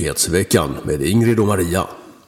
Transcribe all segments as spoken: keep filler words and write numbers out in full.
Nyhetsveckan med Ingrid och Maria.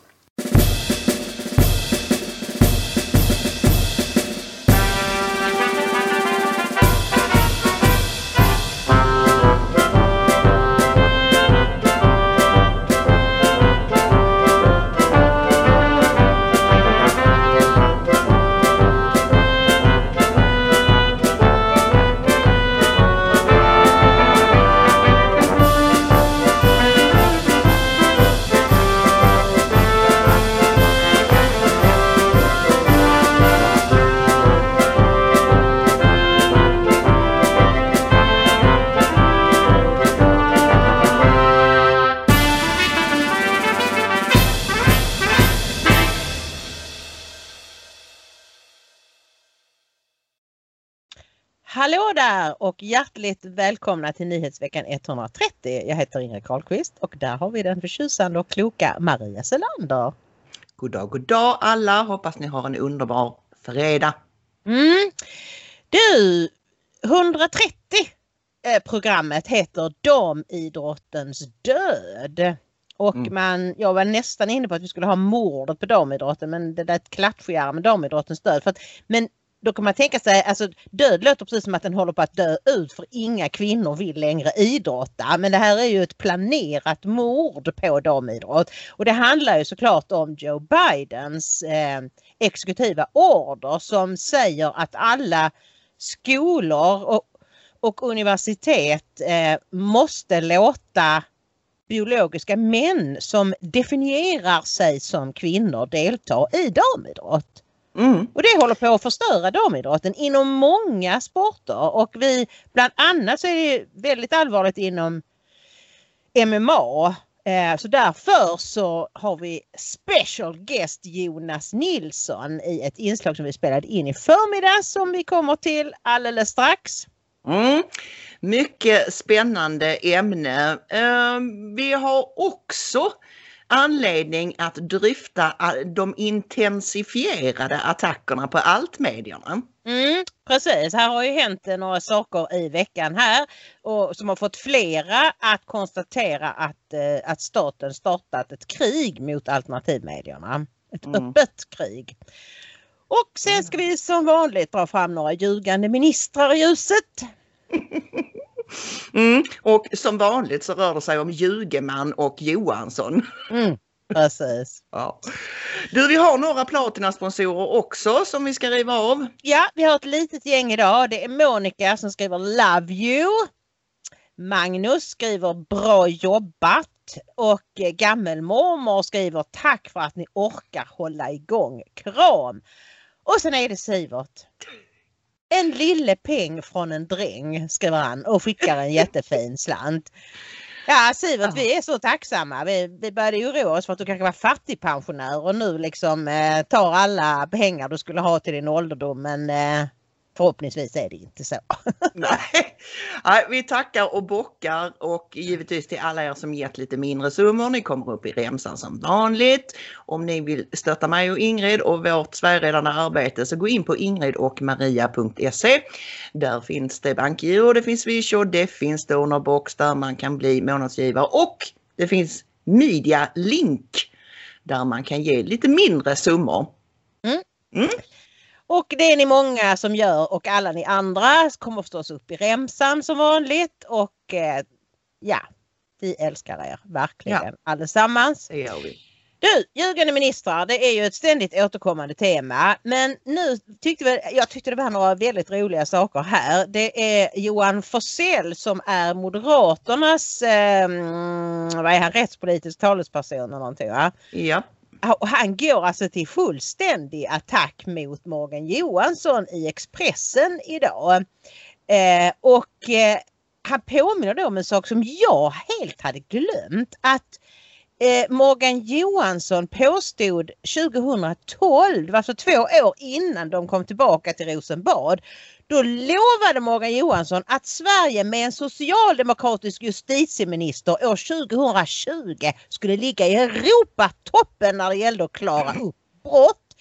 Hallå där och hjärtligt välkomna till Nyhetsveckan etthundratrettio. Jag heter Ingrid Karlqvist och där har vi den förtjusande och kloka Maria Selander. God dag, god dag alla. Hoppas ni har en underbar fredag. Mm. Du, etthundratrettio eh, programmet heter Damidrottens död. Och Mm. man, jag var nästan inne på att vi skulle ha mordet på damidrotten, men det där klatschigare med damidrottens död. För att, men då kan man tänka sig, alltså död låter precis som att den håller på att dö ut för inga kvinnor vill längre idrotta. Men det här är ju ett planerat mord på damidrott. Och det handlar ju såklart om Joe Bidens eh, exekutiva order som säger att alla skolor och, och universitet eh, måste låta biologiska män som definierar sig som kvinnor delta i damidrott. Mm. Och det håller på att förstöra damidrotten inom många sporter och vi, bland annat så är det väldigt allvarligt inom M M A. Eh, så därför så har vi special guest Jonas Nilsson i ett inslag som vi spelade in i förmiddag som vi kommer till alldeles strax. Mm. Mycket spännande ämne. Uh, vi har också anledning att dryfta de intensifierade attackerna på altmedierna. Mm, precis, här har ju hänt några saker i veckan här och som har fått flera att konstatera att, eh, att staten startat ett krig mot alternativmedierna. Ett Mm. öppet krig. Och sen ska vi som vanligt dra fram några ljugande ministrar i ljuset. Mm. Och som vanligt så rör det sig om Ljugeman och Johansson. Mm, precis. Ja. Du, vi har några platinasponsorer också som vi ska riva av. Ja, vi har ett litet gäng idag. Det är Monica som skriver Love you. Magnus skriver bra jobbat. Och gammelmormor skriver tack för att ni orkar hålla igång. Kram. Och sen är det Sivert. En lille peng från en dräng, skriver han och skickar en jättefin slant. Ja, Sivert, ja. Vi är så tacksamma. Vi, vi började ju oroa oss för att du kanske var fattigpensionär och nu liksom eh, tar alla pengar du skulle ha till din ålderdom. Men eh, förhoppningsvis är det inte så. Nej. Nej, vi tackar och bockar och givetvis till alla er som gett lite mindre summor. Ni kommer upp i remsan som vanligt. Om ni vill stötta mig och Ingrid och vårt svärredande arbete så gå in på ingrid och maria punkt se. Där finns det bankgiro, det finns Swish och det finns Donorbox där man kan bli månadsgivare. Och det finns Media Link där man kan ge lite mindre summor. Mm. Mm. Och det är ni många som gör och alla ni andra kommer förstås upp i remsan som vanligt. Och eh, ja, vi älskar er verkligen Ja. allesammans. Det gör vi. Du, ljugande ministrar, det är ju ett ständigt återkommande tema. Men nu tyckte vi, jag tyckte det var några väldigt roliga saker här. Det är Johan Forssell som är Moderaternas, eh, vad är han, rättspolitisk talesperson eller någonting, va? Ja. Och han går alltså till fullständig attack mot Morgan Johansson i Expressen idag. Eh, och eh, han påminner då om en sak som jag helt hade glömt. Att eh, Morgan Johansson påstod tjugohundratolv, alltså två år innan de kom tillbaka till Rosenbad. Då lovade Morgan Johansson att Sverige med en socialdemokratisk justitieminister år tjugohundratjugo skulle ligga i Europatoppen när det gällde att klara upp brott.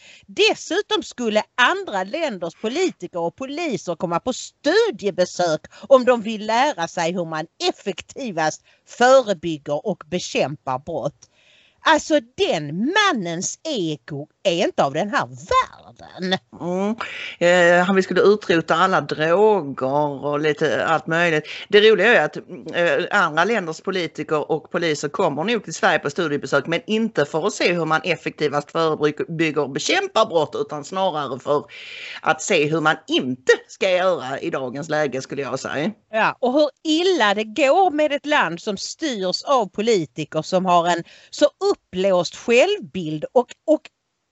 Dessutom skulle andra länders politiker och poliser komma på studiebesök om de vill lära sig hur man effektivast förebygger och bekämpar brott. Alltså den mannens ego är inte av den här världen. Mm. Eh, han vi skulle utrota alla droger och lite allt möjligt. Det roliga är att eh, andra länders politiker och poliser kommer nog till Sverige på studiebesök, men inte för att se hur man effektivast förebygger och bekämpar brott, utan snarare för att se hur man inte ska göra i dagens läge, skulle jag säga. Ja, och hur illa det går med ett land som styrs av politiker som har en så upplåst självbild och, och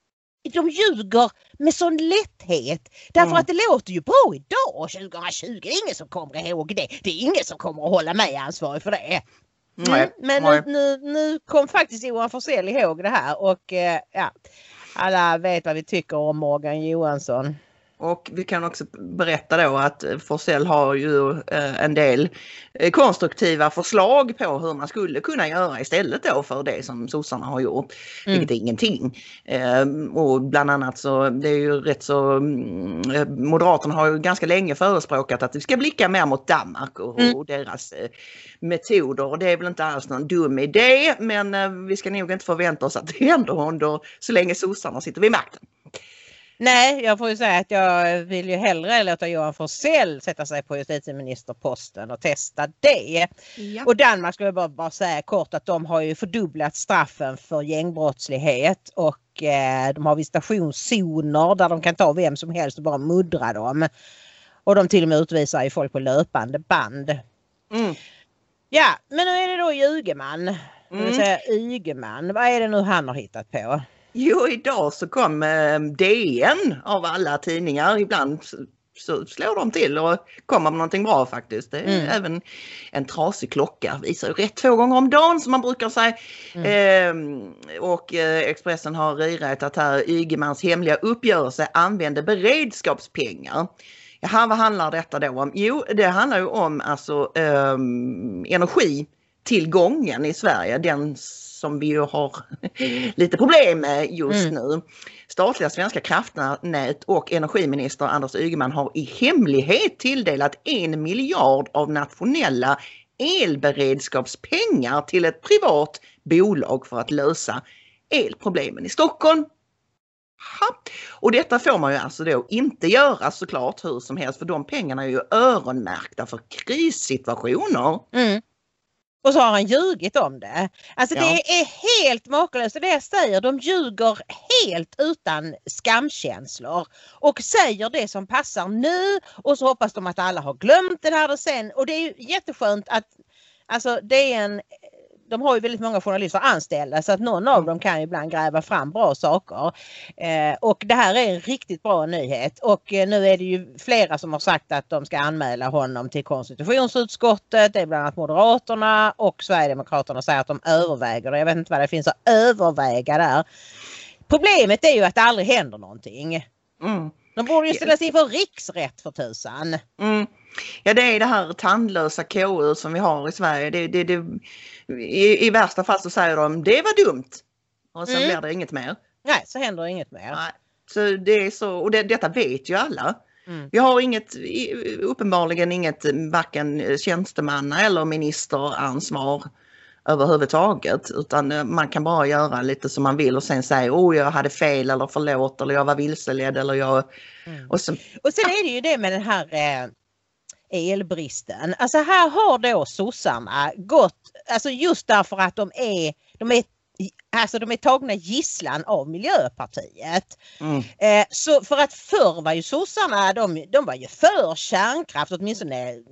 de ljuger med sån lätthet. Därför mm. att det låter ju bra idag, tjugohundratjugo. Det är ingen som kommer ihåg det. Det är ingen som kommer att hålla mig ansvarig för det. Mm, men nu, nu, nu kom faktiskt Johan Forssell ihåg det här och eh, ja, alla vet vad vi tycker om Morgan Johansson. Och vi kan också berätta då att Forssell har ju eh, en del eh, konstruktiva förslag på hur man skulle kunna göra istället då för det som sossarna har gjort. Mm. Vilket är ingenting. Eh, och bland annat så, det är ju rätt så, eh, Moderaterna har ju ganska länge förespråkat att vi ska blicka mer mot Danmark och, mm. och deras eh, metoder. Och det är väl inte alls någon dum idé, men eh, vi ska nog inte förvänta oss att det händer under så länge sossarna sitter vid makten. Nej, jag får ju säga att jag vill ju hellre låta Johan Forssell sätta sig på justitieministerposten och testa det. Ja. Och Danmark skulle jag bara, bara säga kort att de har ju fördubblat straffen för gängbrottslighet och eh, de har visitationszoner där de kan ta vem som helst och bara muddra dem. Och de till och med utvisar ju folk på löpande band. Mm. Ja, men nu är det då Ygeman. Mm. Det vill säga Ygeman. Vad är det nu han har hittat på? Jo, idag så kom eh, D N av alla tidningar. Ibland så, så slår de till och kommer med någonting bra faktiskt. Det är mm. även en trasig klocka. Visar ju rätt två gånger om dagen som man brukar säga. Mm. Eh, och eh, Expressen har rirat att här Ygemans hemliga uppgörelse använde beredskapspengar. Jaha, vad handlar detta då om? Jo, det handlar ju om alltså eh, energitillgången i Sverige. Den som vi ju har lite problem med just mm. nu. Statliga Svenska kraftnät och energiminister Anders Ygeman har i hemlighet tilldelat en miljard av nationella elberedskapspengar till ett privat bolag för att lösa elproblemen i Stockholm. Ha. Och detta får man ju alltså då inte göra såklart hur som helst, för de pengarna är ju öronmärkta för krissituationer. Mm. Och så har han ljugit om det. Alltså ja. Det är helt makalöst. Det jag säger, de ljuger helt utan skamkänslor. Och säger det som passar nu. Och så hoppas de att alla har glömt det här och sen. Och det är ju jätteskönt att alltså det är en... De har ju väldigt många journalister anställda så att någon av dem kan ju ibland gräva fram bra saker. Eh, och det här är en riktigt bra nyhet. Och eh, nu är det ju flera som har sagt att de ska anmäla honom till konstitutionsutskottet. Det är bland annat Moderaterna och Sverigedemokraterna säger att de överväger det. Jag vet inte vad det finns att överväga där. Problemet är ju att det aldrig händer någonting. Mm. De borde ju ställa sig inför riksrätt för tusan. Mm. Ja, det är det här tandlösa K U som vi har i Sverige. Det, det, det, i, I värsta fall så säger de det var dumt. Och sen mm. blir det inget mer. Nej, så händer inget mer. Nej. Så det är så, och det, detta vet ju alla. Mm. Vi har inget, uppenbarligen inget varken tjänstemanna eller ministeransvar överhuvudtaget, utan man kan bara göra lite som man vill och sen säga oh jag hade fel eller förlåt eller jag var vilseledd eller jag mm. och, sen, och sen är det ju det med den här eh, elbristen. Alltså här har då sossarna gått, alltså just därför att de är de är Alltså de är tagna gisslan av Miljöpartiet. Mm. Eh, så för att förr var ju sossarna, de, de var ju för kärnkraft, åtminstone eh,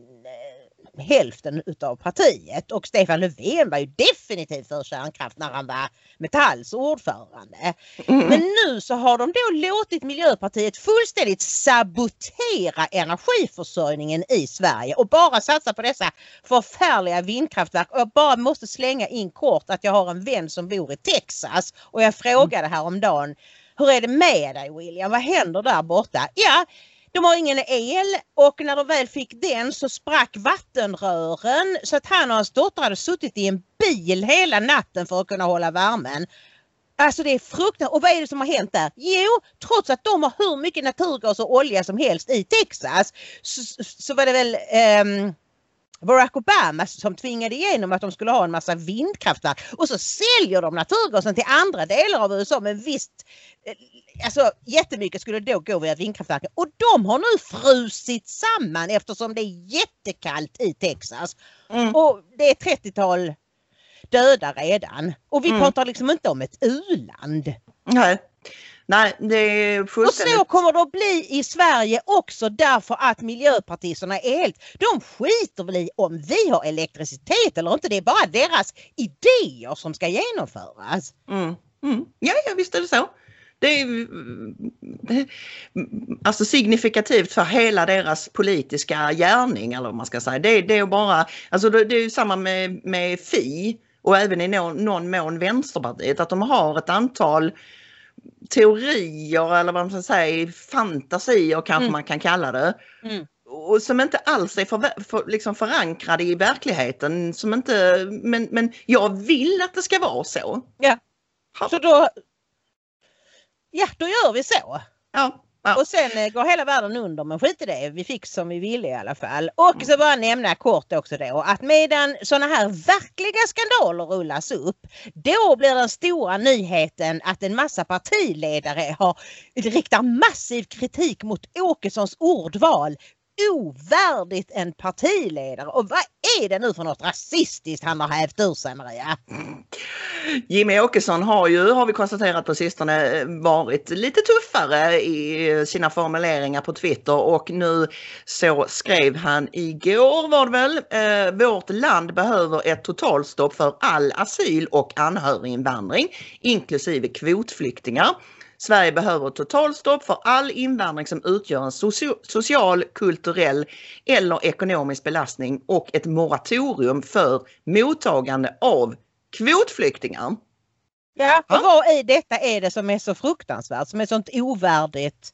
hälften utav partiet. Och Stefan Löfven var ju definitivt för kärnkraft när han var Metalls ordförande. Mm. Men nu så har de då låtit Miljöpartiet fullständigt sabotera energiförsörjningen i Sverige och bara satsa på dessa förfärliga vindkraftverk. Och jag bara måste slänga in kort att jag har en vän som bor i Texas och jag frågade häromdagen, hur är det med dig William? Vad händer där borta? Ja, de har ingen el och när de väl fick den så sprack vattenrören så att han och hans dotter hade suttit i en bil hela natten för att kunna hålla värmen. Alltså det är fruktansvärt. Och vad är det som har hänt där? Jo, trots att de har hur mycket naturgas och olja som helst i Texas så, så var det väl um, Barack Obama som tvingade igenom att de skulle ha en massa vindkraftverk. Och så säljer de naturgasen till andra delar av U S A. Men visst, alltså jättemycket skulle då gå via vindkraftverken. Och de har nu frusit samman eftersom det är jättekallt i Texas. Mm. Och det är trettiotal döda redan. Och vi mm. pratar liksom inte om ett u-land. Nej. Nej, det är fullständigt... Och så kommer det att bli i Sverige också därför att miljöpartisterna är helt... De skiter väl i om vi har elektricitet eller inte. Det är bara deras idéer som ska genomföras. Mm. Mm. Ja, ja, visst är det så. Det är alltså signifikativt för hela deras politiska gärning eller vad man ska säga. Det, det är bara, alltså det, det är ju samma med, med F I och även i någon, någon mån Vänsterpartiet, att de har ett antal teorier eller vad man ska säga, fantasier kanske mm. man kan kalla det. Mm. Och som inte alls är för, för, liksom förankrade i verkligheten. Som inte, men, men jag vill att det ska vara så. Ja, så då, ja, då gör vi så. Ja. Ja. Och sen går hela världen under, men skit i det. Vi fick som vi ville i alla fall. Och så bara nämna kort också då att medan sådana här verkliga skandaler rullas upp, då blir den stora nyheten att en massa partiledare har riktar massiv kritik mot Åkessons ordval. Ovärdigt en partiledare. Och vad är det nu för något rasistiskt han har hävt ur sig, Maria? Jimmie Åkesson har ju, har vi konstaterat på sistone, varit lite tuffare i sina formuleringar på Twitter och nu så skrev han igår var det väl, eh, vårt land behöver ett totalstopp för all asyl och anhöriginvandring inklusive kvotflyktingar. Sverige behöver totalstopp för all invandring som utgör en socio- social, kulturell eller ekonomisk belastning och ett moratorium för mottagande av kvotflyktingar. Ja, och vad i detta är det som är så fruktansvärt, som är sånt ovärdigt?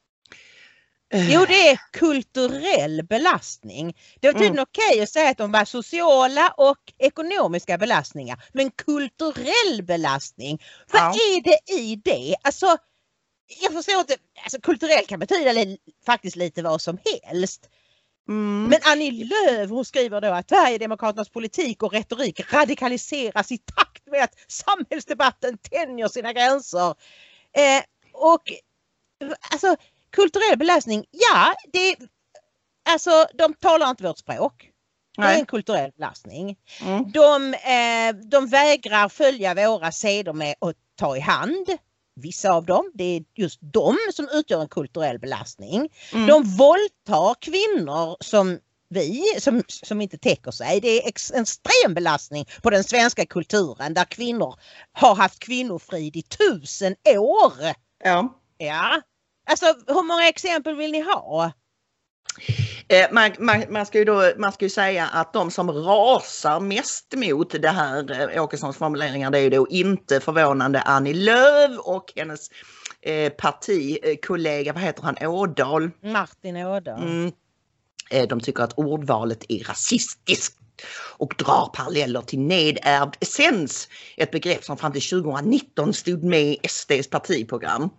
Jo, det är kulturell belastning. Det var tydligen mm. okej att säga att de var sociala och ekonomiska belastningar. Men kulturell belastning, vad ja. är det i det? Alltså, jag förstår inte, alltså kulturell kan betyda li- faktiskt lite vad som helst. Mm. Men Annie Lööf, hon skriver då att Sverigedemokraternas politik och retorik radikaliseras i takt med att samhällsdebatten tänjer sina gränser. Eh, och alltså... Kulturell belastning, ja, det, alltså de talar inte vårt språk. Det är en kulturell belastning. Mm. De, eh, de vägrar följa våra seder med att ta i hand. Vissa av dem, det är just de som utgör en kulturell belastning. Mm. De våldtar kvinnor som vi, som, som inte täcker sig. Det är ex, en extrem belastning på den svenska kulturen där kvinnor har haft kvinnofrid i tusen år. Ja. Ja. Alltså, hur många exempel vill ni ha? Eh, man, man, man, ska ju då, man ska ju säga att de som rasar mest mot det här eh, Åkessons formuleringar, det är ju då inte förvånande Annie Lööf och hennes eh, partikollega, vad heter han, Ådahl? Martin Ådahl. Mm. Eh, de tycker att ordvalet är rasistiskt och drar paralleller till nedärvd essens, ett begrepp som fram till tjugonitton stod med i S D:s partiprogram.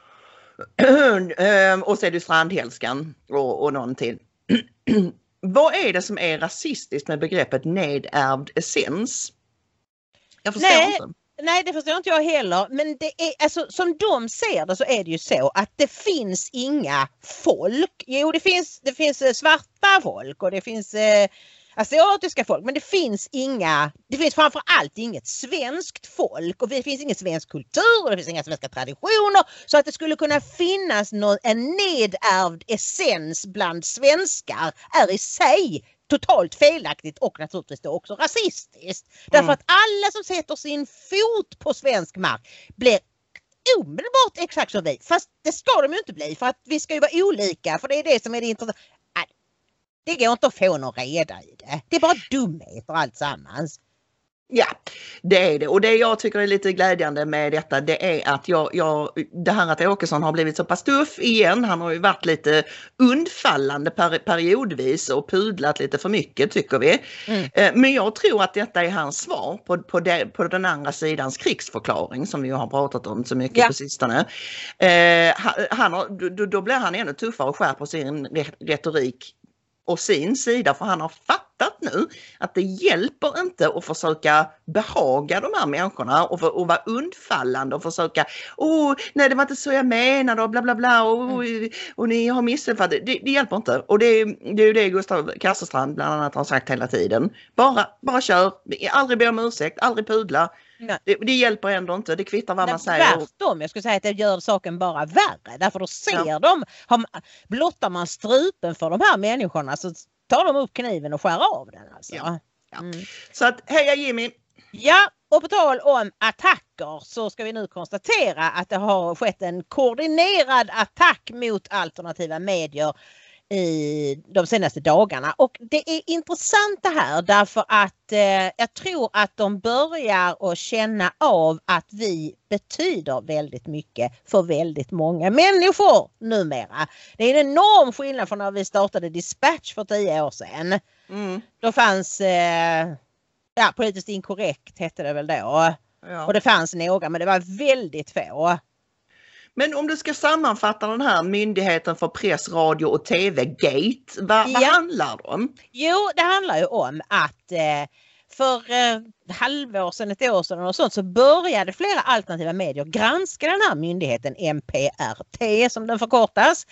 Och så är det Strandhälskan och, och någon till. Vad är det som är rasistiskt med begreppet nedärvd essens? Jag förstår nej, inte. Nej, det förstår inte jag heller. Men det är, alltså, som de ser det så är det ju så att det finns inga folk. Jo, det finns, det finns svarta folk och det finns eh, asiatiska folk. Men det finns inga, det finns framför allt inget svenskt folk och det finns ingen svensk kultur och det finns inga svenska traditioner. Så att det skulle kunna finnas någon, en nedärvd essens bland svenskar är i sig totalt felaktigt och naturligtvis då också rasistiskt. Mm. Därför att alla som sätter sin fot på svensk mark blir omedelbart exakt som vi. Fast det ska de ju inte bli för att vi ska ju vara olika, för det är det som är det intressanta. Det går inte att få någon reda i det. Det är bara dumheter allt sammans. Ja, det är det. Och det jag tycker är lite glädjande med detta, det är att jag, jag, det här att Åkesson har blivit så pass tuff igen. Han har ju varit lite undfallande per, periodvis och pudlat lite för mycket, tycker vi. Mm. Men jag tror att detta är hans svar på, på, det, på den andra sidans krigsförklaring som vi har pratat om så mycket ja. på sistone. Eh, han har, då, då blir han ännu tuffare och skärper sin retorik och sin sida, för han har fattat nu att det hjälper inte att försöka behaga de här människorna och, för, och vara undfallande och försöka, åh nej det var inte så jag menade och bla bla bla och, mm. och, och ni har missuppfattat, det, det hjälper inte. Och det, det är ju det Gustav Kasselstrand bland annat har sagt hela tiden. Bara, bara kör, aldrig be om ursäkt, aldrig pudla. Det, det hjälper ändå inte, det kvittar vad Nej, man säger. Tvärtom, jag skulle säga att det gör saken bara värre. Därför då ser ja. de, har, blottar man strupen för de här människorna så tar de upp kniven och skär av den. Alltså. Ja. Ja. Mm. Så att, heja Jimmy! Ja, och på tal om attacker så ska vi nu konstatera att det har skett en koordinerad attack mot alternativa medier i de senaste dagarna. Och det är intressant det här därför att eh, jag tror att de börjar att känna av att vi betyder väldigt mycket för väldigt många människor numera. Det är en enorm skillnad från när vi startade Dispatch för tio år sedan. Mm. Då fanns eh, ja, politiskt inkorrekt hette det väl då. Ja. Och det fanns några men det var väldigt få. Men om du ska sammanfatta den här myndigheten för press, radio och tv-gate, vad, ja. vad handlar det om? Jo, det handlar ju om att eh, för eh, halvår sedan, ett år sedan och sånt så började flera alternativa medier granska den här myndigheten M P R T som den förkortas.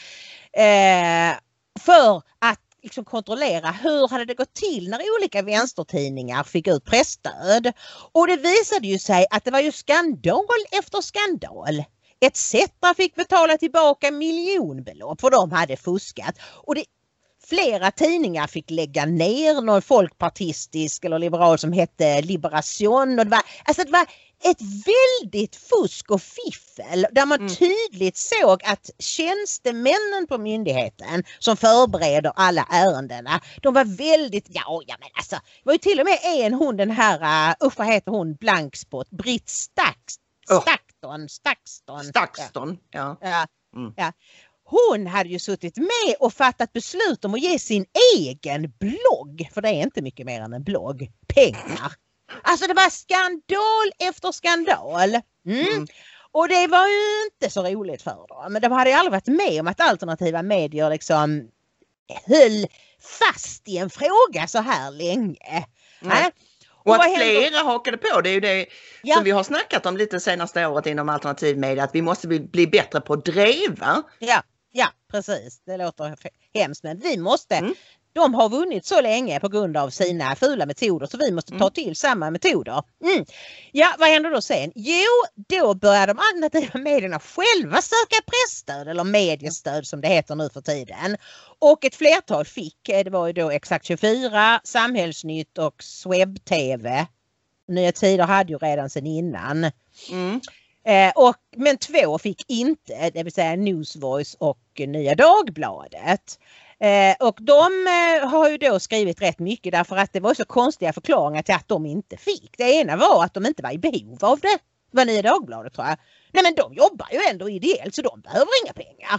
Eh, för att liksom kontrollera hur hade det gått till när olika vänstertidningar fick ut pressstöd. Och det visade ju sig att det var ju skandal efter skandal. Ett Cetera fick betala tillbaka miljonbelopp för de hade fuskat. Och det, flera tidningar fick lägga ner, någon folkpartistisk eller liberal som hette Liberation. Och det, var, alltså det var ett väldigt fusk och fiffel där man mm. tydligt såg att tjänstemännen på myndigheten som förbereder alla ärendena, de var väldigt, ja, ja men alltså, det var ju till och med en hon den här, uh, vad heter hon, blankspot, Britt Stax. Stakston, Stakston. Stakston, ja. Ja. Mm. ja. Hon hade ju suttit med och fattat beslut om att ge sin egen blogg, för det är inte mycket mer än en blogg, pengar. Alltså det var skandal efter skandal. Mm. Mm. Och det var ju inte så roligt för dem. Men de hade ju aldrig varit med om att alternativa medier liksom höll fast i en fråga så här länge. Mm. Och att flera hakade på, det är ju det ja. som vi har snackat om lite senaste året inom alternativ media, att vi måste bli, bli bättre på att driva. Ja, ja, precis. Det låter hemskt, men vi måste, mm. de har vunnit så länge på grund av sina fula metoder så vi måste ta mm. till samma metoder. Mm. Ja, vad händer då sen? Jo, då börjar de alternativa medierna själva söka pressstöd eller mediestöd som det heter nu för tiden. Och ett flertal fick, det var ju då Exakt tjugofyra, Samhällsnytt och Swebb T V. Nya Tider hade ju redan sedan innan. Mm. Eh, och, men två fick inte, det vill säga Newsvoice och Nya Dagbladet. Eh, och de eh, har ju då skrivit rätt mycket därför att det var så konstiga förklaringar till att de inte fick. Det ena var att de inte var i behov av det. Det var Nya Dagbladet tror jag. Nej men de jobbar ju ändå ideellt så de behöver inga pengar.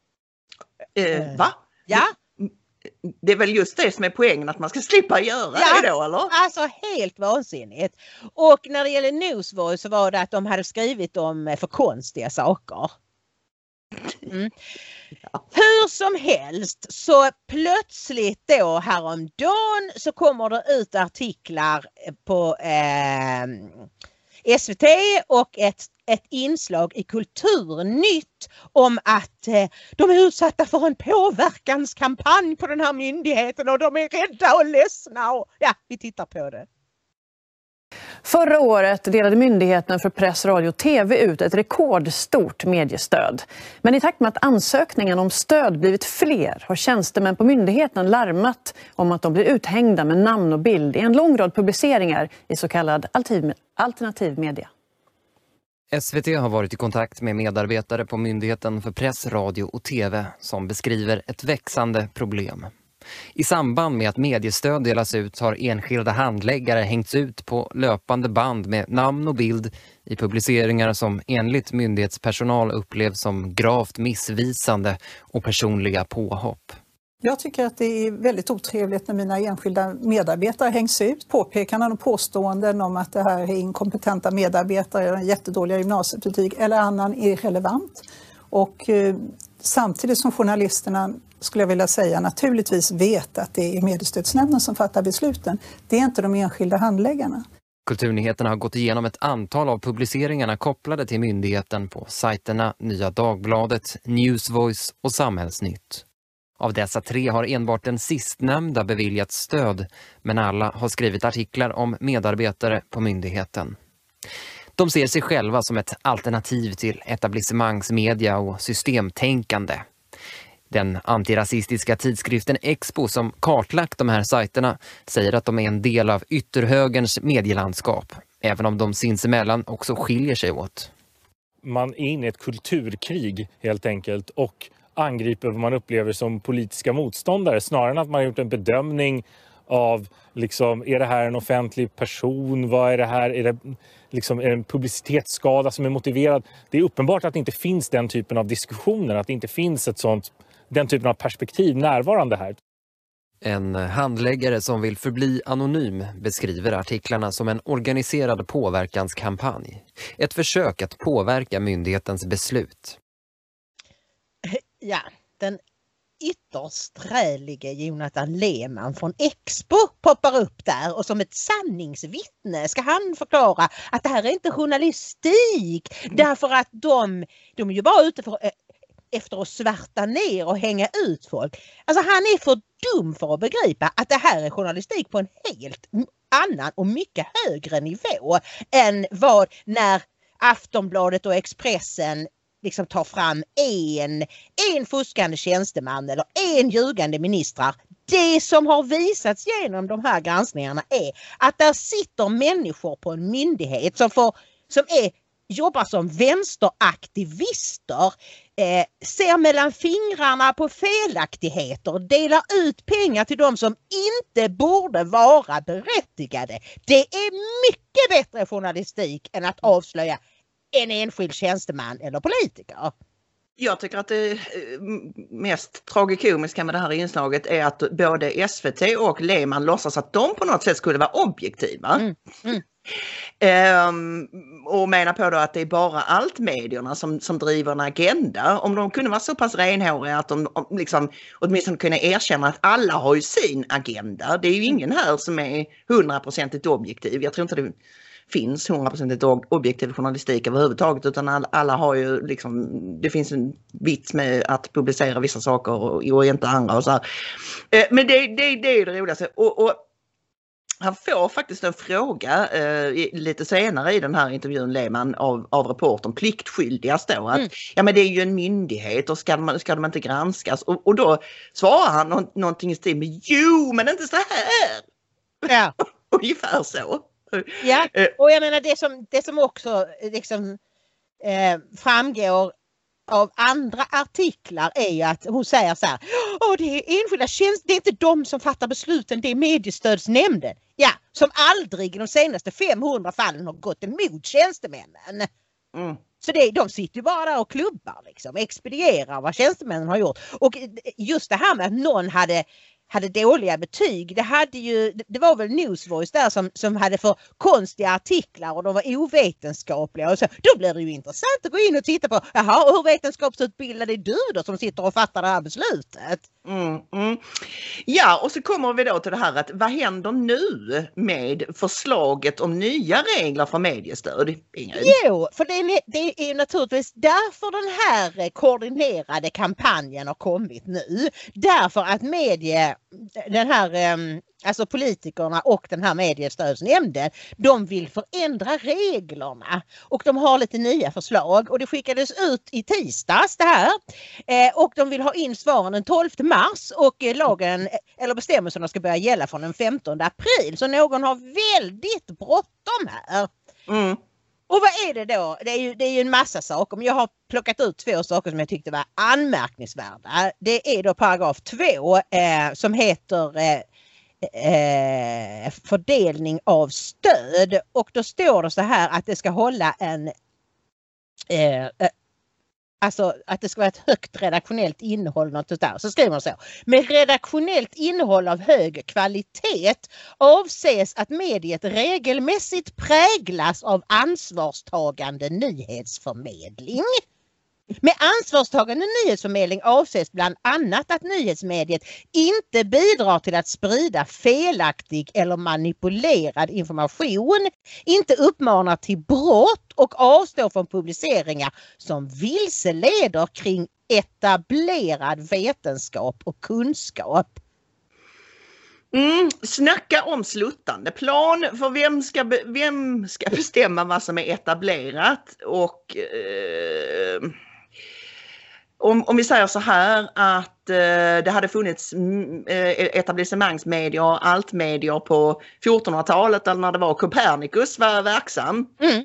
Eh, va? Ja. Det är väl just det som är poängen att man ska slippa göra ja, det då eller? Alltså helt vansinnigt. Och när det gäller Newsvoice så var det att de hade skrivit om för konstiga saker. Mm. Ja. Hur som helst så plötsligt då häromdagen så kommer det ut artiklar på eh, S V T och ett, ett inslag i Kulturnytt om att eh, de är utsatta för en påverkanskampanj på den här myndigheten och de är rädda och ledsna och ja, vi tittar på det. Förra året delade Myndigheten för press, radio och tv ut ett rekordstort mediestöd. Men i takt med att ansökningarna om stöd blivit fler har tjänstemän på myndigheten larmat om att de blir uthängda med namn och bild i en lång rad publiceringar i så kallad alternativ media. S V T har varit i kontakt med medarbetare på Myndigheten för press, radio och tv som beskriver ett växande problem. I samband med att mediestöd delas ut har enskilda handläggare hängts ut på löpande band med namn och bild i publiceringar som enligt myndighetspersonal upplevs som gravt missvisande och personliga påhopp. Jag tycker att det är väldigt otrevligt när mina enskilda medarbetare hängs ut. Påpekanden och påståenden om att det här är inkompetenta medarbetare, jättedåliga gymnasiebetyg eller annan irrelevant. Och eh, samtidigt som journalisterna, skulle jag vilja säga, naturligtvis vet att det är mediestödsnämnden som fattar besluten. Det är inte de enskilda handläggarna. Kulturnyheterna har gått igenom ett antal av publiceringarna kopplade till myndigheten på sajterna Nya Dagbladet, Newsvoice och Samhällsnytt. Av dessa tre har enbart den sistnämnda beviljat stöd, men alla har skrivit artiklar om medarbetare på myndigheten. De ser sig själva som ett alternativ till etablissemangsmedia och systemtänkande. Den antirasistiska tidskriften Expo som kartlagt de här sajterna säger att de är en del av ytterhögerns medielandskap, även om de sinsemellan också skiljer sig åt. Man är inne i ett kulturkrig helt enkelt och angriper vad man upplever som politiska motståndare snarare än att man har gjort en bedömning av liksom, är det här en offentlig person, vad är det här, är det liksom en publicitetsskada som är motiverad. Det är uppenbart att det inte finns den typen av diskussioner, att det inte finns ett sånt, den typen av perspektiv närvarande här. En handläggare som vill förbli anonym beskriver artiklarna som en organiserad påverkanskampanj. Ett försök att påverka myndighetens beslut. Ja, den ytterst trälige Jonathan Lehmann från Expo poppar upp där och som ett sanningsvittne ska han förklara att det här är inte journalistik mm. därför att de, de är ju bara ute för, efter att svärta ner och hänga ut folk. Alltså han är för dum för att begripa att det här är journalistik på en helt annan och mycket högre nivå än vad när Aftonbladet och Expressen liksom tar fram en, en fuskande tjänsteman eller en ljugande ministrar. Det som har visats genom de här granskningarna är att där sitter människor på en myndighet som, får, som är, jobbar som vänsteraktivister, eh, ser mellan fingrarna på felaktigheter, delar ut pengar till de som inte borde vara berättigade. Det är mycket bättre journalistik än att avslöja en enskild tjänsteman eller politiker. Jag tycker att det mest tragikomiska med det här inslaget är att både S V T och Lehmann låtsas att de på något sätt skulle vara objektiva. Mm. Mm. Ehm, och menar på då att det är bara allt medierna som, som driver en agenda. Om de kunde vara så pass renhåriga att de liksom, åtminstone kunde erkänna att alla har ju sin agenda. Det är ju ingen här som är hundraprocentigt objektiv. Jag tror inte det finns hundraprocentigt objektiv journalistik överhuvudtaget, utan alla, alla har ju liksom, det finns en vits med att publicera vissa saker och, och inte andra och så här. Eh, men det, det, det är det roligaste. Och, och han får faktiskt en fråga eh, lite senare i den här intervjun, Lehmann, av, av reportern, pliktskyldigast då, att mm. ja men det är ju en myndighet och ska, man, ska de inte granskas? Och, och då svarar han nå, någonting i stil med, jo men inte så här. Ja. Ungefär så. Ja, och jag menar det som, det som också liksom, eh, framgår av andra artiklar är ju att hon säger så här, åh det är enskilda tjänster, det är inte de som fattar besluten, det är mediestödsnämnden. Ja, som aldrig i de senaste femhundra fallen har gått emot tjänstemännen. Mm. Så det, de sitter ju bara där och klubbar liksom, expedierar vad tjänstemännen har gjort. Och just det här med att någon hade hade dåliga betyg. Det hade ju, det var väl Newsvoice där som, som hade för konstiga artiklar och de var ovetenskapliga och så. Då blir det ju intressant att gå in och titta på, jaha, hur vetenskapsutbildad är du då som sitter och fattar det här beslutet? Mm, mm. Ja, och så kommer vi då till det här att vad händer nu med förslaget om nya regler för mediestöd? Ingrid? Jo, för det är, det är naturligtvis därför den här koordinerade kampanjen har kommit nu. Därför att medie, den här, alltså politikerna och den här mediestödsnämnden, de vill förändra reglerna och de har lite nya förslag och det skickades ut i tisdags det här och de vill ha in svaren den tolfte mars och lagen eller bestämmelserna ska börja gälla från den femtonde april, så någon har väldigt bråttom här. Mm. Och Och vad är det då? Det är ju, det är ju en massa saker, men jag har plockat ut två saker som jag tyckte var anmärkningsvärda. Det är då paragraf två eh, som heter eh, eh, fördelning av stöd. Och då står det så här att det ska hålla en eh, eh, Alltså att det ska vara ett högt redaktionellt innehåll. Något där. Så skriver man så. Med redaktionellt innehåll av hög kvalitet avses att mediet regelmässigt präglas av ansvarstagande nyhetsförmedling. Med ansvarstagande nyhetsförmedling avses bland annat att nyhetsmediet inte bidrar till att sprida felaktig eller manipulerad information, inte uppmanar till brott och avstår från publiceringar som vilseleder kring etablerad vetenskap och kunskap. Mm, snacka om sluttande plan, för vem ska, be, vem ska bestämma vad som är etablerat och eh, om, om vi säger så här att eh, det hade funnits eh, etablissemangsmedier och altmedier på fjortonhundratalet eller när det var Copernicus var verksam. Mm.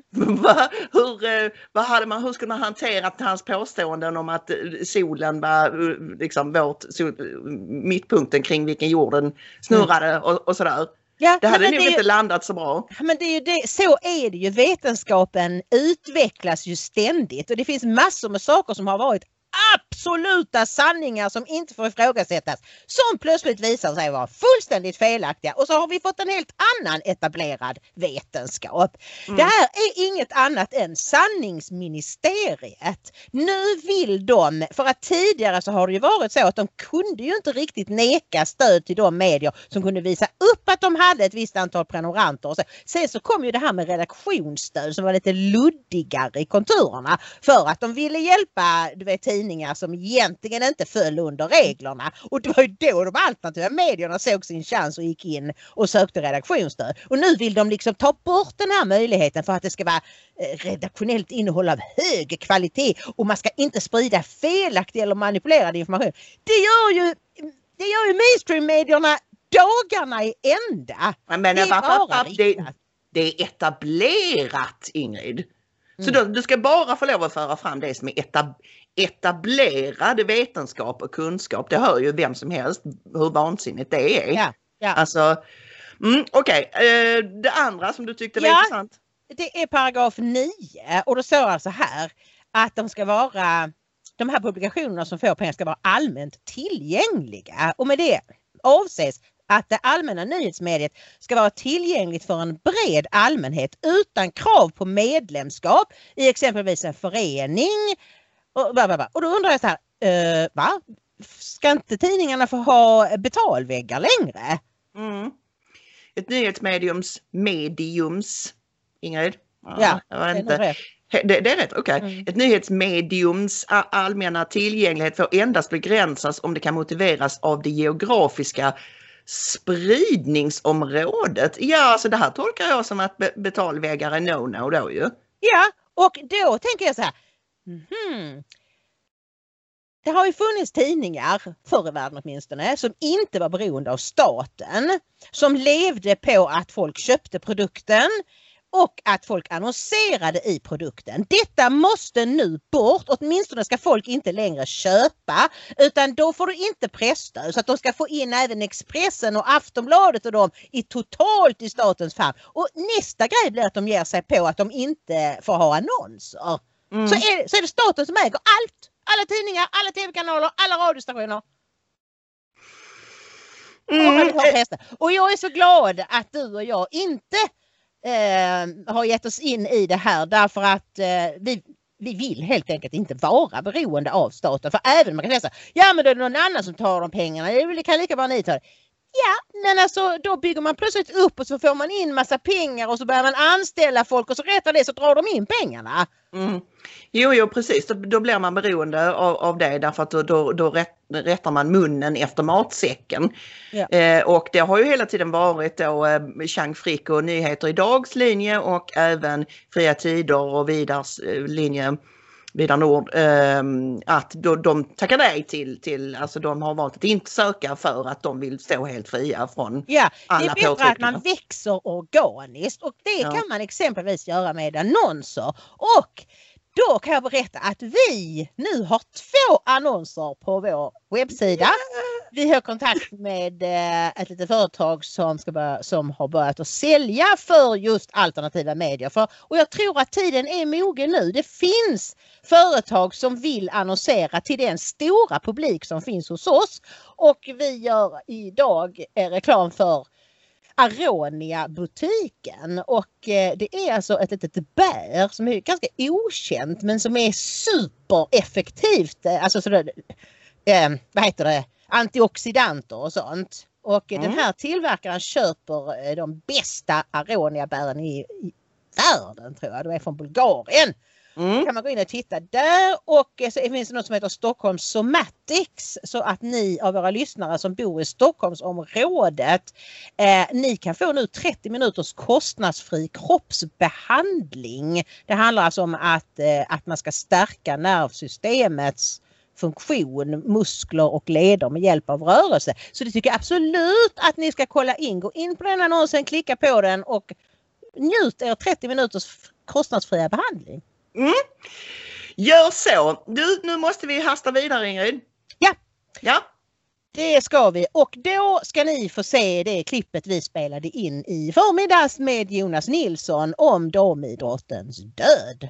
hur, eh, vad hade man, hur skulle man hanterat hans påståenden om att solen var liksom vårt sol, mittpunkten kring vilken jorden snurrade mm. och, och sådär. Ja, det hade nog inte landat så bra. Men det är ju det, så är det ju. Vetenskapen utvecklas ju ständigt och det finns massor med saker som har varit absoluta sanningar som inte får ifrågasättas, som plötsligt visar sig vara fullständigt felaktiga, och så har vi fått en helt annan etablerad vetenskap. Mm. Det här är inget annat än sanningsministeriet. Nu vill de, för att tidigare så har det ju varit så att de kunde ju inte riktigt neka stöd till de medier som kunde visa upp att de hade ett visst antal prenumeranter och så. Sen så kom ju det här med redaktionsstöd som var lite luddigare i konturerna, för att de ville hjälpa, du vet, tidningar som egentligen inte föll under reglerna, och det var ju då de alternativa medierna såg sin chans och gick in och sökte redaktionsstöd. Och nu vill de liksom ta bort den här möjligheten för att det ska vara redaktionellt innehåll av hög kvalitet och man ska inte sprida felaktig eller manipulerad information. Det gör ju, det gör ju mainstream-medierna dagarna i ända. Men, men, det, är bara det, det är etablerat, Ingrid. Så då, du ska bara få lov att föra fram det som är etab- etablerad vetenskap och kunskap. Det hör ju vem som helst hur vansinnigt det är. Ja, ja. Alltså, mm, okej. Okay. Uh, det andra som du tyckte var ja, intressant. Det är paragraf nio och då står det så här att de ska vara, de här publikationerna som får pengar ska vara allmänt tillgängliga, och med det avses att det allmänna nyhetsmediet ska vara tillgängligt för en bred allmänhet utan krav på medlemskap i exempelvis en förening. Och, och då undrar jag så här, uh, va? Ska inte tidningarna få ha betalväggar längre? Mm. Ett nyhetsmediums mediums, Ingrid? Ja, jag vet inte. Det, det, det är rätt, okej. Okay. Mm. Ett nyhetsmediums allmänna tillgänglighet får endast begränsas om det kan motiveras av det geografiska spridningsområdet. Ja, alltså det här tolkar jag som att betalväggar är no-no då ju. Ja, och då tänker jag så här. Mm-hmm. Det har ju funnits tidningar, förr i världen åtminstone, som inte var beroende av staten. Som levde på att folk köpte produkten och att folk annonserade i produkten. Detta måste nu bort, åtminstone ska folk inte längre köpa, utan då får du inte presstöd, så att de ska få in även Expressen och Aftonbladet och dem i totalt i statens famn. Och nästa grej blir att de ger sig på att de inte får ha annonser. Mm. Så, är, så är det staten som äger allt. Alla tidningar, alla tv-kanaler, alla radiostationer. Mm. Och, och jag är så glad att du och jag inte eh, har gett oss in i det här, därför att eh, vi, vi vill helt enkelt inte vara beroende av staten. För även man kan säga så, ja men det är någon annan som tar de pengarna, det kan lika bra ni ta det. Ja, men alltså då bygger man plötsligt upp och så får man in massa pengar och så börjar man anställa folk och så rättar det så drar de in pengarna. Mm. Jo, jo, precis. Då, då blir man beroende av, av det, därför att då, då, då rätt, rättar man munnen efter matsäcken. Ja. Eh, och det har ju hela tiden varit då eh, Chang Frick och Nyheter Idags linje och även Fria Tider och Vidars eh, linje Vidar Nord, eh, att då, de tackar nej till, till, alltså de har valt att inte söka för att de vill stå helt fria från ja, alla det är bättre att man växer organiskt och det ja. kan man exempelvis göra med annonser. Och då kan jag berätta att vi nu har två annonser på vår webbsida. Vi har kontakt med ett litet företag som, ska börja, som har börjat att sälja för just alternativa medier. För, och jag tror att tiden är mogen nu. Det finns företag som vill annonsera till den stora publik som finns hos oss. Och vi gör idag reklam för Aronia-butiken och det är alltså ett litet bär som är ganska okänt men som är supereffektivt. Alltså sådär, eh, vad heter det? Antioxidanter och sånt. Och mm. den här tillverkaren köper de bästa Aronia-bären i, i världen tror jag. De är från Bulgarien. Mm. Kan man gå in och titta där och så finns det något som heter Stockholm Somatics så att ni av våra lyssnare som bor i Stockholmsområdet eh, ni kan få nu trettio minuters kostnadsfri kroppsbehandling. Det handlar alltså om att, eh, att man ska stärka nervsystemets funktion, muskler och leder med hjälp av rörelse. Så det tycker jag absolut att ni ska kolla in. Gå in på den annonsen, klicka på den och njut er trettio minuters kostnadsfria behandling. Mm. Gör så. Du, nu måste vi hasta vidare Ingrid. Ja. Ja. Det ska vi och då ska ni få se det klippet vi spelade in i förmiddags med Jonas Nilsson om damidrottens död.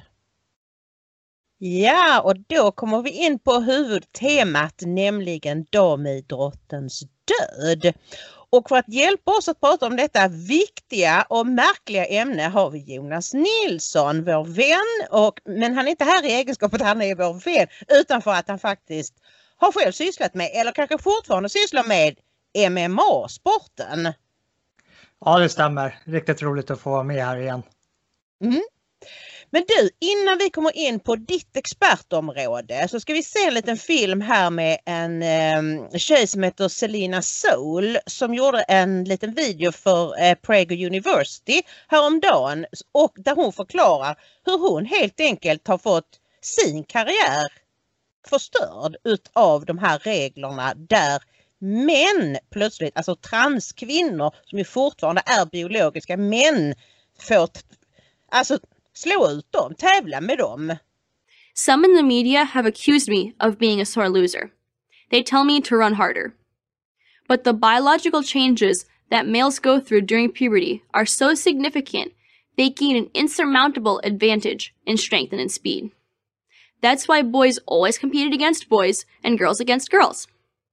Ja, och då kommer vi in på huvudtemat, nämligen damidrottens död. Och för att hjälpa oss att prata om detta viktiga och märkliga ämne har vi Jonas Nilsson, vår vän. Och, men han är inte här i egenskap att han är vår vän, utan för att han faktiskt har själv sysslat med, eller kanske fortfarande sysslar med, M M A-sporten. Ja, det stämmer. Riktigt roligt att få vara med här igen. Mm. Men du, innan vi kommer in på ditt expertområde så ska vi se en liten film här med en eh, tjej som heter Selina Soul som gjorde en liten video för eh, Prager University häromdagen och där hon förklarar hur hon helt enkelt har fått sin karriär förstörd utav de här reglerna där män plötsligt, alltså transkvinnor som ju fortfarande är biologiska män får alltså slå ut dem, tävla med dem. Some in the media have accused me of being a sore loser. They tell me to run harder. But the biological changes that males go through during puberty are so significant, they gain an insurmountable advantage in strength and in speed. That's why boys always competed against boys and girls against girls.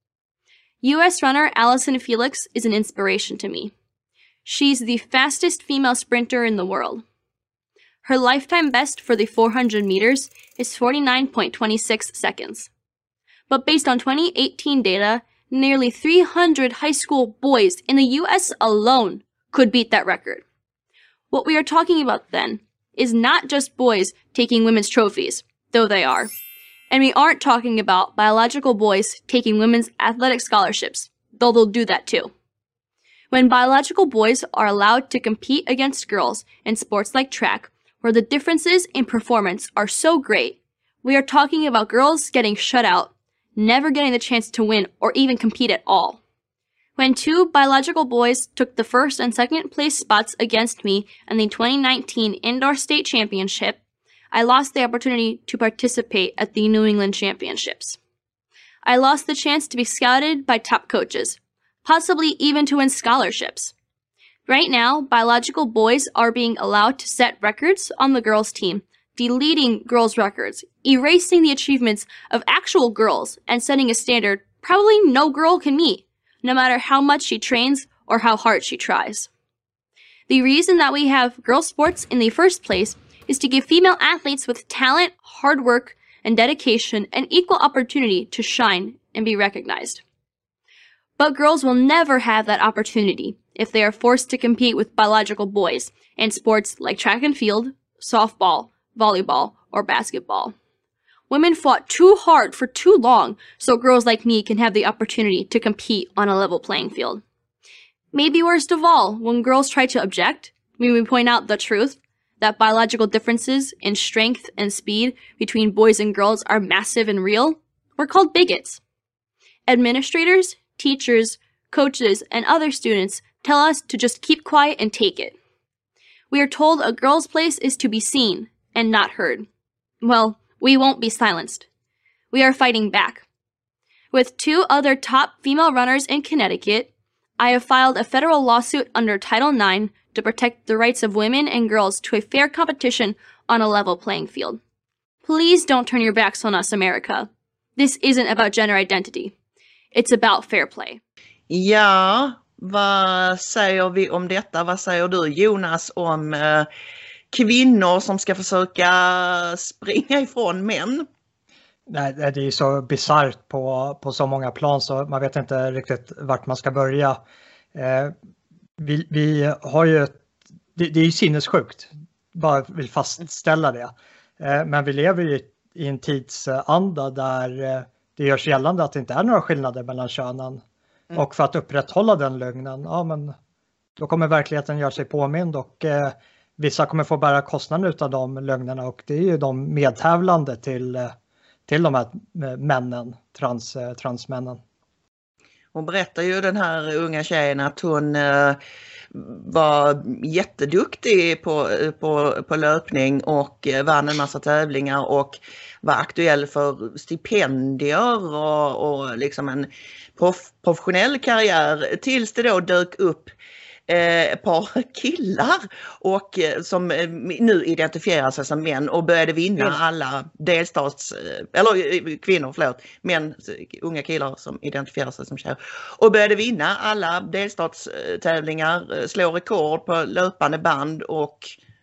U S runner Allison Felix is an inspiration to me. She's the fastest female sprinter in the world. Her lifetime best for the four hundred meters is forty-nine point two six seconds. But based on twenty eighteen data, nearly three hundred high school boys in the U S alone could beat that record. What we are talking about then is not just boys taking women's trophies, though they are. And we aren't talking about biological boys taking women's athletic scholarships, though they'll do that too. When biological boys are allowed to compete against girls in sports like track, where the differences in performance are so great, we are talking about girls getting shut out, never getting the chance to win or even compete at all. When two biological boys took the first and second place spots against me in the twenty nineteen Indoor State Championship, I lost the opportunity to participate at the New England Championships. I lost the chance to be scouted by top coaches, possibly even to win scholarships. Right now, biological boys are being allowed to set records on the girls' team, deleting girls' records, erasing the achievements of actual girls, and setting a standard probably no girl can meet, no matter how much she trains or how hard she tries. The reason that we have girls' sports in the first place is to give female athletes with talent, hard work, and dedication an equal opportunity to shine and be recognized. But girls will never have that opportunity if they are forced to compete with biological boys in sports like track and field, softball, volleyball, or basketball. Women fought too hard for too long so girls like me can have the opportunity to compete on a level playing field. Maybe worst of all, when girls try to object, when we point out the truth, that biological differences in strength and speed between boys and girls are massive and real, we're called bigots. Administrators, teachers, coaches, and other students tell us to just keep quiet and take it. We are told a girl's place is to be seen and not heard. Well, we won't be silenced. We are fighting back. With two other top female runners in Connecticut, I have filed a federal lawsuit under Title nine to protect the rights of women and girls to a fair competition on a level playing field. Please don't turn your backs on us, America. This isn't about gender identity. It's about fair play. Ja, vad säger vi om detta? Vad säger du, Jonas, om eh, kvinnor som ska försöka springa ifrån män? Nej, det är ju så bizarrt på, på så många plan så man vet inte riktigt vart man ska börja. Eh, vi, vi har ju, det, det är ju sinnessjukt, bara vill fastställa det. Eh, men vi lever ju i en tidsanda där eh, det görs gällande att det inte är några skillnader mellan könen. Mm. Och för att upprätthålla den lögnen, ja men då kommer verkligheten göra sig påmind och eh, vissa kommer få bära kostnaden av de lögnerna och det är ju de medtävlande till eh, till de här männen, trans, transmännen. Hon berättar ju den här unga tjejen att hon eh, var jätteduktig på, på, på löpning och vann en massa tävlingar och var aktuell för stipendier och, och liksom en prof, professionell karriär tills det då dök upp ett par killar och som nu identifierar sig som män och började vinna mm. alla delstats eller kvinnor förlåt män, unga killar som identifierar sig som tjejer och började vinna alla delstatstävlingar, slå rekord på löpande band och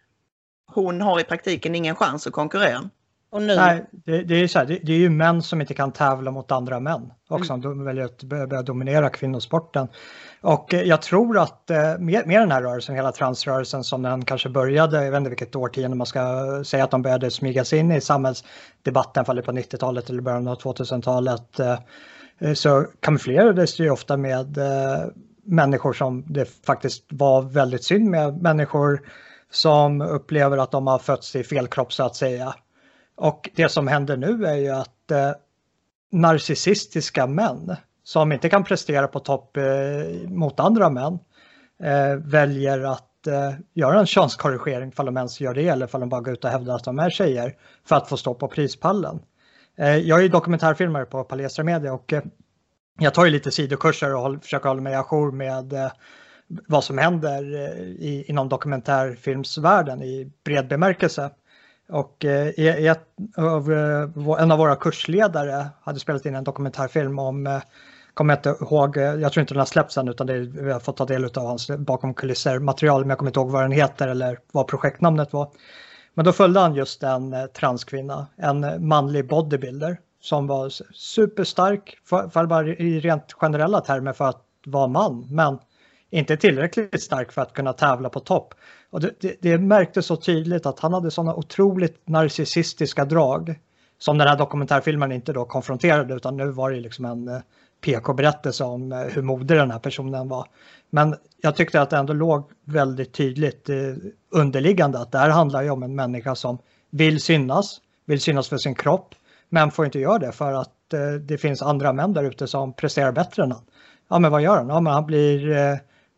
hon har i praktiken ingen chans att konkurrera. Och nu... Nej, det, det, är så här, det, det är ju män som inte kan tävla mot andra män också. Mm. De väljer att börja dominera kvinnosporten. Och jag tror att eh, med, med den här rörelsen, hela transrörelsen som den kanske började, jag vet inte vilket årtionde man ska säga att de började smyga sig in i samhällsdebatten, fallet på nittiotalet eller början av tvåtusentalet, eh, så kamouflerades det ju ofta med eh, människor som det faktiskt var väldigt synd med, människor som upplever att de har fötts i fel kropp så att säga. Och det som händer nu är ju att eh, narcissistiska män som inte kan prestera på topp eh, mot andra män eh, väljer att eh, göra en könskorrigering för de ens gör det eller för de bara går ut och hävdar att de är tjejer för att få stå på prispallen. Eh, jag är ju dokumentärfilmare på Palestra Media och eh, jag tar ju lite sidokurser och håll, försöker hålla mig ajour med eh, vad som händer eh, i, inom dokumentärfilmsvärlden i bred bemärkelse. Och eh, ett av, eh, en av våra kursledare hade spelat in en dokumentärfilm om, eh, kommer jag inte ihåg, jag tror inte den har släppts än utan det, vi har fått ta del av hans bakom kulisser material, men jag kommer inte ihåg vad den heter eller vad projektnamnet var. Men då följde han just en eh, transkvinna, en manlig bodybuilder som var superstark, för, för bara i rent generella termer för att vara man, men inte tillräckligt stark för att kunna tävla på topp. Och det, det, det märktes så tydligt att han hade sådana otroligt narcissistiska drag som den här dokumentärfilmen inte då konfronterade, utan nu var det liksom en P K-berättelse om hur modig den här personen var. Men jag tyckte att det ändå låg väldigt tydligt underliggande att det här handlar ju om en människa som vill synas, vill synas för sin kropp, men får inte göra det för att det finns andra män där ute som presterar bättre än han. Ja, men vad gör han? Ja, men han blir...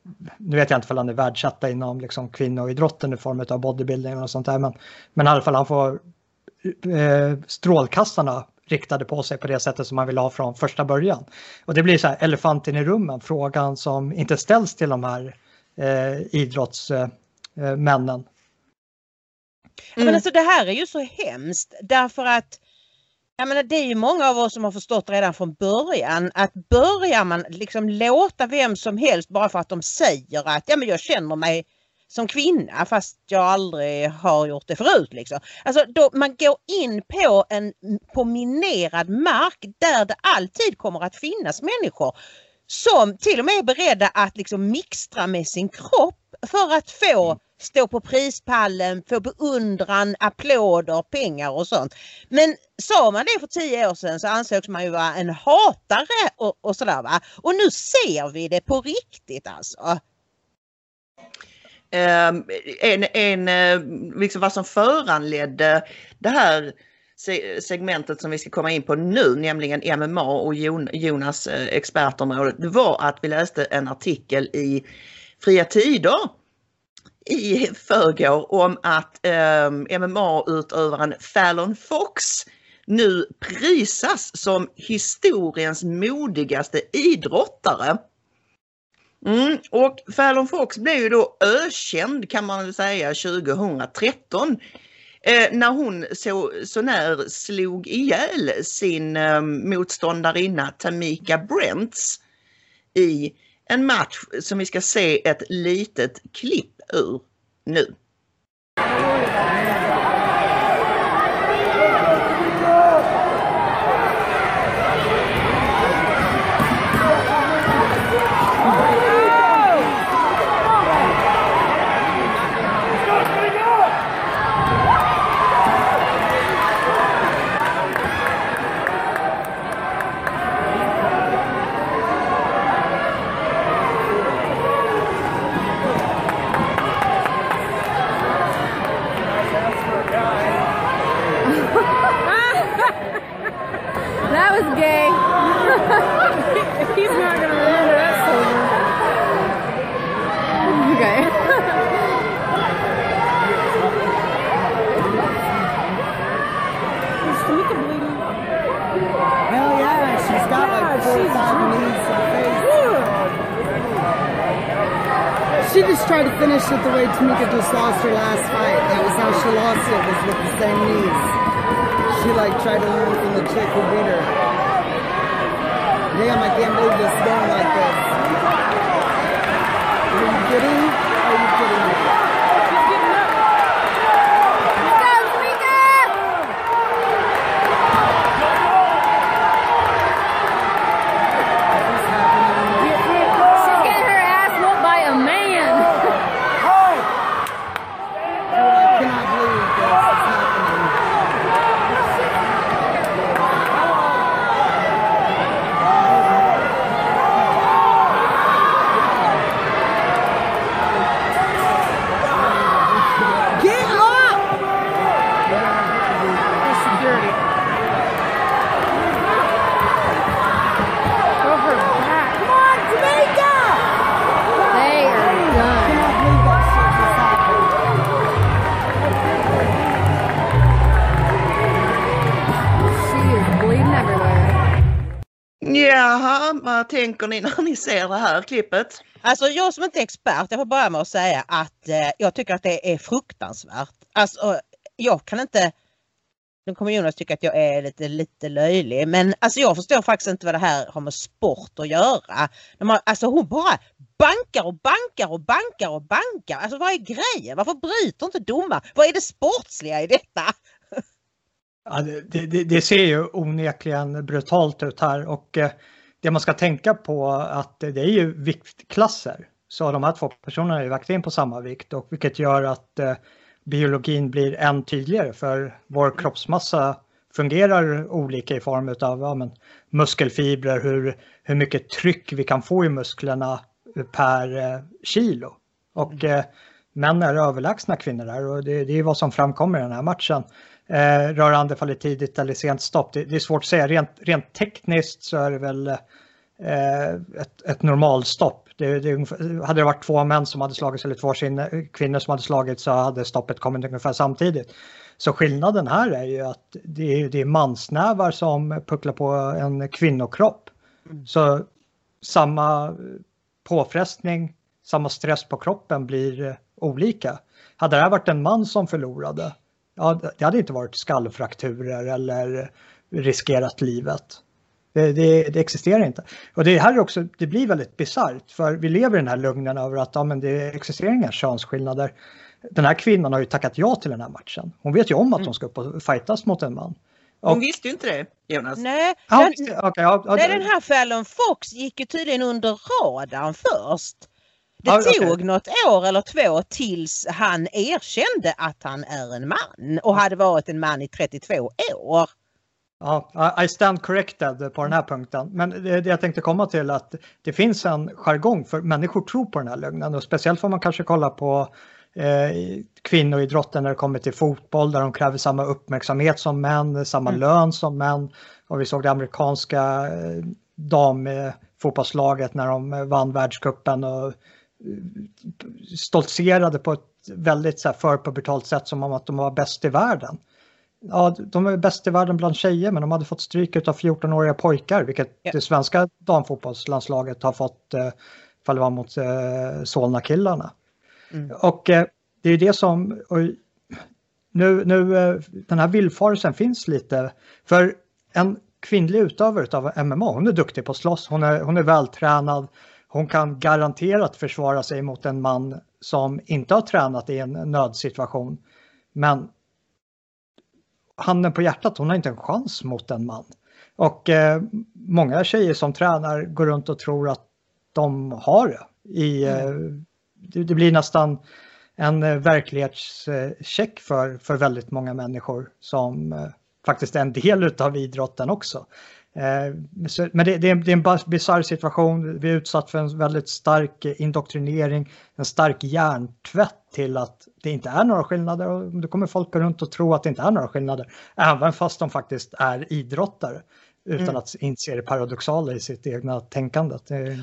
Nu vet jag inte om han är världsetta inom liksom kvinnoidrotten i form av bodybuilding och sånt där. Men, men i alla fall han får eh, strålkastarna riktade på sig på det sättet som man vill ha från första början. Och det blir så här elefanten i rummen, frågan som inte ställs till de här eh, idrottsmännen. Eh, mm. Men alltså det här är ju så hemskt därför att jag menar, det är ju många av oss som har förstått redan från början att börjar man liksom låta vem som helst bara för att de säger att ja, men jag känner mig som kvinna fast jag aldrig har gjort det förut. Liksom. Alltså då man går in på en på minerad mark där det alltid kommer att finnas människor som till och med är beredda att liksom mixtra med sin kropp för att få stå på prispallen, få beundran, applåder, pengar och sånt. Men sa man det för tio år sedan så ansågs man ju vara en hatare och, och sådär va. Och nu ser vi det på riktigt alltså. en, en, liksom vad som föranledde det här segmentet som vi ska komma in på nu, nämligen M M A och Jonas expertområde, det var att vi läste en artikel i Fria Tider i förrgår om att eh, M M A-utövaren Fallon Fox nu prisas som historiens modigaste idrottare. Mm, och Fallon Fox blev ju då ökänd, kan man väl säga, tjugohundratretton eh, när hon så, så när slog ihjäl sin eh, motståndarinna Tamika Brents i en match som vi ska se ett litet klipp ur nu. That was gay. He's not gonna remember that sober. Okay. Is Tamika bleeding? Hell yeah, she's got like four or five knees to the face. She just tried to finish it the way Tamika just lost her last fight. That was how she lost it, was with the same knees. She like tried to learn from the chick who beat her. Damn, I can't believe this is going like this. Are you kidding? Are you kidding me? She's getting up. Let's go, Tamika! What's happening? She's getting her ass whooped by a man. Dude, I cannot believe this is happening. Jaha, vad tänker ni när ni ser det här klippet? Alltså jag som inte är expert, jag får börja med att säga att eh, jag tycker att det är fruktansvärt. Alltså jag kan inte, nu kommer Jonas tycka att jag är lite, lite löjlig, men alltså jag förstår faktiskt inte vad det här har med sport att göra. De har, alltså hon bara bankar och bankar och bankar och bankar. Alltså vad är grejen? Varför bryter inte domar? Vad är det sportsliga i detta? Ja, det, det, det ser ju onekligen brutalt ut här, och eh, det man ska tänka på att det är ju viktklasser. Så de här två personerna är vägt in på samma vikt, och vilket gör att eh, biologin blir än tydligare, för vår kroppsmassa fungerar olika i form av ja, men, muskelfibrer, hur, hur mycket tryck vi kan få i musklerna per eh, kilo. Och eh, män är överlägsna kvinnor där, och det, det är vad som framkommer i den här matchen. Eh, rörande fall i tidigt eller sent stopp. Det, det är svårt att säga. Rent, rent tekniskt så är det väl eh, ett, ett normalstopp. Det, det, hade det varit två män som hade slagits eller två kvinnor som hade slagits, så hade stoppet kommit ungefär samtidigt. Så skillnaden här är ju att det är, det är mansnävar som pucklar på en kvinnokropp. Mm. Så samma påfrestning, samma stress på kroppen blir olika. Hade det här varit en man som förlorade, ja, det hade inte varit skallfrakturer eller riskerat livet. Det, det, det existerar inte. Och det här är också, det blir väldigt bisarrt, för vi lever i den här lugnen över att ja, men det existerar inga könsskillnader. Den här kvinnan har ju tackat ja till den här matchen. Hon vet ju om att mm. hon ska upp och fightas mot en man. Och, hon visste ju inte det, Jonas. Nej, ja, den, okay, ja, ja, nej, den här Fallon Fox gick ju tydligen under radarn först. Det ja, tog okay. något år eller två tills han erkände att han är en man och hade varit en man i trettiotvå år. Ja, I stand corrected på den här punkten. Men det, det jag tänkte komma till att det finns en jargong för människor tror på den här lögnen. Och speciellt får man kanske kolla på eh, kvinnoidrotten när det kommer till fotboll där de kräver samma uppmärksamhet som män, samma mm. lön som män. Och vi såg det amerikanska eh, damfotbollslaget när de vann världscupen och stoltserade på ett väldigt så här, förpubertalt sätt som om att de var bäst i världen. Ja, de är bäst i världen bland tjejer men de hade fått stryk av fjorton-åriga pojkar vilket yeah. det svenska damfotbollslandslaget har fått eh, fall var mot eh, Solna-killarna. Mm. Och eh, det är det som och, nu, nu eh, den här villfarelsen finns lite för en kvinnlig utövare av M M A, hon är duktig på att slåss, hon är, hon är vältränad, hon kan garanterat försvara sig mot en man som inte har tränat i en nödsituation men handen på hjärtat, hon har inte en chans mot en man. Och eh, många tjejer som tränar går runt och tror att de har det. I, mm. eh, det, det blir nästan en eh, verklighetscheck för, för väldigt många människor som eh, faktiskt är en del av idrotten också. Eh, så, men det, det, är, det är en bizarr situation. Vi är utsatt för en väldigt stark indoktrinering, en stark hjärntvätt till att det inte är några skillnader och då kommer folk runt och tro att det inte är några skillnader även fast de faktiskt är idrottare utan mm. att inse det paradoxala i sitt egna tänkande.